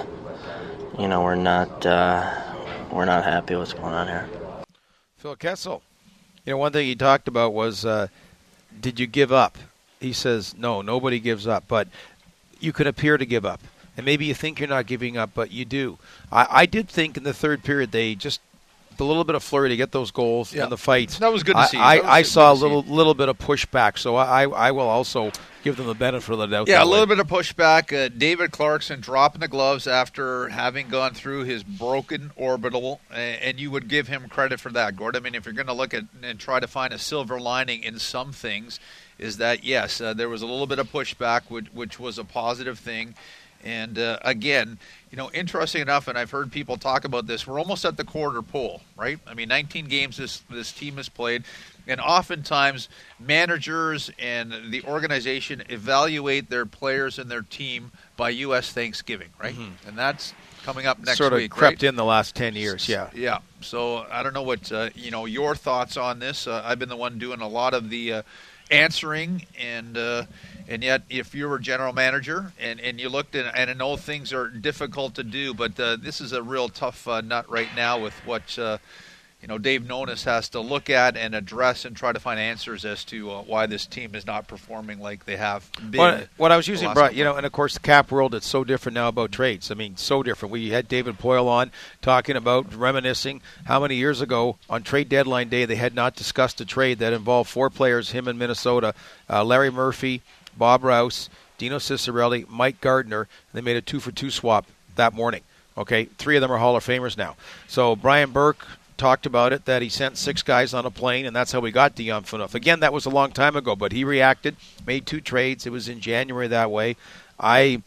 you know, we're not uh, we're not happy with what's going on here. Phil Kessel, you know, one thing he talked about was, uh, did you give up? He says, no, nobody gives up, but you can appear to give up, and maybe you think you're not giving up, but you do. I, I did think in the third period they just. A little bit of flurry to get those goals yeah. and the fights. That was good to I, see. I, I saw a see. little little bit of pushback, so I, I will also give them the benefit of the doubt. Yeah, a little way. bit of pushback. Uh, David Clarkson dropping the gloves after having gone through his broken orbital, and, and you would give him credit for that, Gord. I mean, if you're going to look at and try to find a silver lining in some things, is that, yes, uh, there was a little bit of pushback, which, which was a positive thing. And, uh, again, you know, interesting enough, and I've heard people talk about this, we're almost at the quarter pole, right? I mean, nineteen games this, this team has played, and oftentimes managers and the organization evaluate their players and their team by U S Thanksgiving, right? Mm-hmm. And that's coming up next sort of week, crept right? in the last ten years, yeah. Yeah. So I don't know what, uh, you know, your thoughts on this. Uh, I've been the one doing a lot of the uh, answering, and uh, and yet if you're a general manager and, and you looked at, and I know things are difficult to do, but uh, this is a real tough uh, nut right now with what uh, you know Dave Nonis has to look at and address and try to find answers as to uh, why this team is not performing like they have been. What, what I was using, Brian, you know, and of course the cap world, it's so different now about trades. I mean, so different. We had David Poyle on talking about, reminiscing how many years ago on trade deadline day they had not discussed a trade that involved four players, him in Minnesota, uh, Larry Murphy, Bob Rouse, Dino Ciccarelli, Mike Gardner, and they made a two-for-two swap that morning. Okay, three of them are Hall of Famers now. So Brian Burke talked about it, that he sent six guys on a plane, and that's how we got Dion Phaneuf. Again, that was a long time ago, but he reacted, made two trades. It was in January that way. I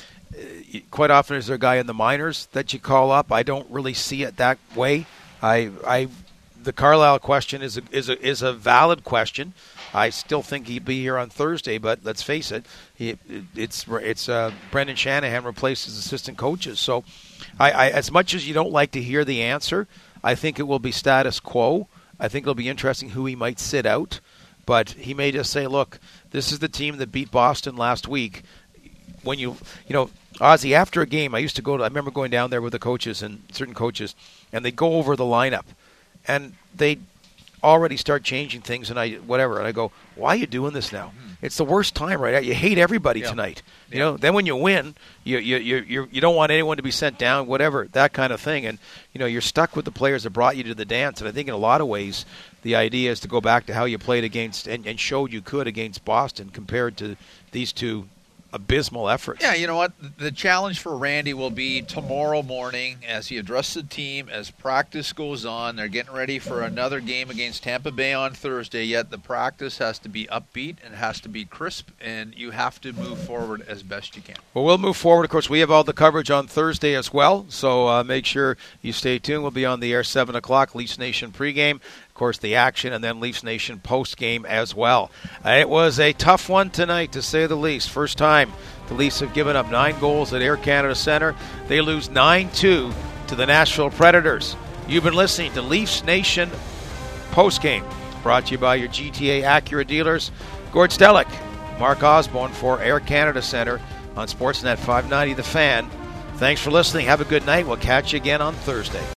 uh, quite often is there a guy in the minors that you call up. I don't really see it that way. I, I, the Carlisle question is a, is a, is a valid question. I still think he'd be here on Thursday, but let's face it, he, it's it's uh, Brendan Shanahan replaces assistant coaches. So, I, I as much as you don't like to hear the answer, I think it will be status quo. I think it'll be interesting who he might sit out, but he may just say, "Look, this is the team that beat Boston last week." When you you know, Ozzy, after a game, I used to go to. I remember going down there with the coaches and certain coaches, and they go over the lineup, and they already start changing things, and I whatever, and I go, why are you doing this now? Mm-hmm. It's the worst time, right? You hate everybody yeah. tonight. You yeah. know, then when you win, you you you you you don't want anyone to be sent down, whatever, that kind of thing, and you know, you're stuck with the players that brought you to the dance. And I think in a lot of ways, the idea is to go back to how you played against and, and showed you could against Boston compared to these two abysmal efforts. Yeah, you know what? The challenge for Randy will be tomorrow morning as he addresses the team, as practice goes on. They're getting ready for another game against Tampa Bay on Thursday, yet the practice has to be upbeat and has to be crisp, and you have to move forward as best you can. Well, we'll move forward. Of course, we have all the coverage on Thursday as well, so uh, make sure you stay tuned. We'll be on the air seven o'clock, Leafs Nation pregame. Of course, the action, and then Leafs Nation postgame as well. Uh, it was a tough one tonight, to say the least. First time the Leafs have given up nine goals at Air Canada Centre. They lose nine two to the Nashville Predators. You've been listening to Leafs Nation postgame, brought to you by your G T A Acura dealers. Gord Stellick, Mark Osborne for Air Canada Centre on Sportsnet five ninety The Fan. Thanks for listening. Have a good night. We'll catch you again on Thursday.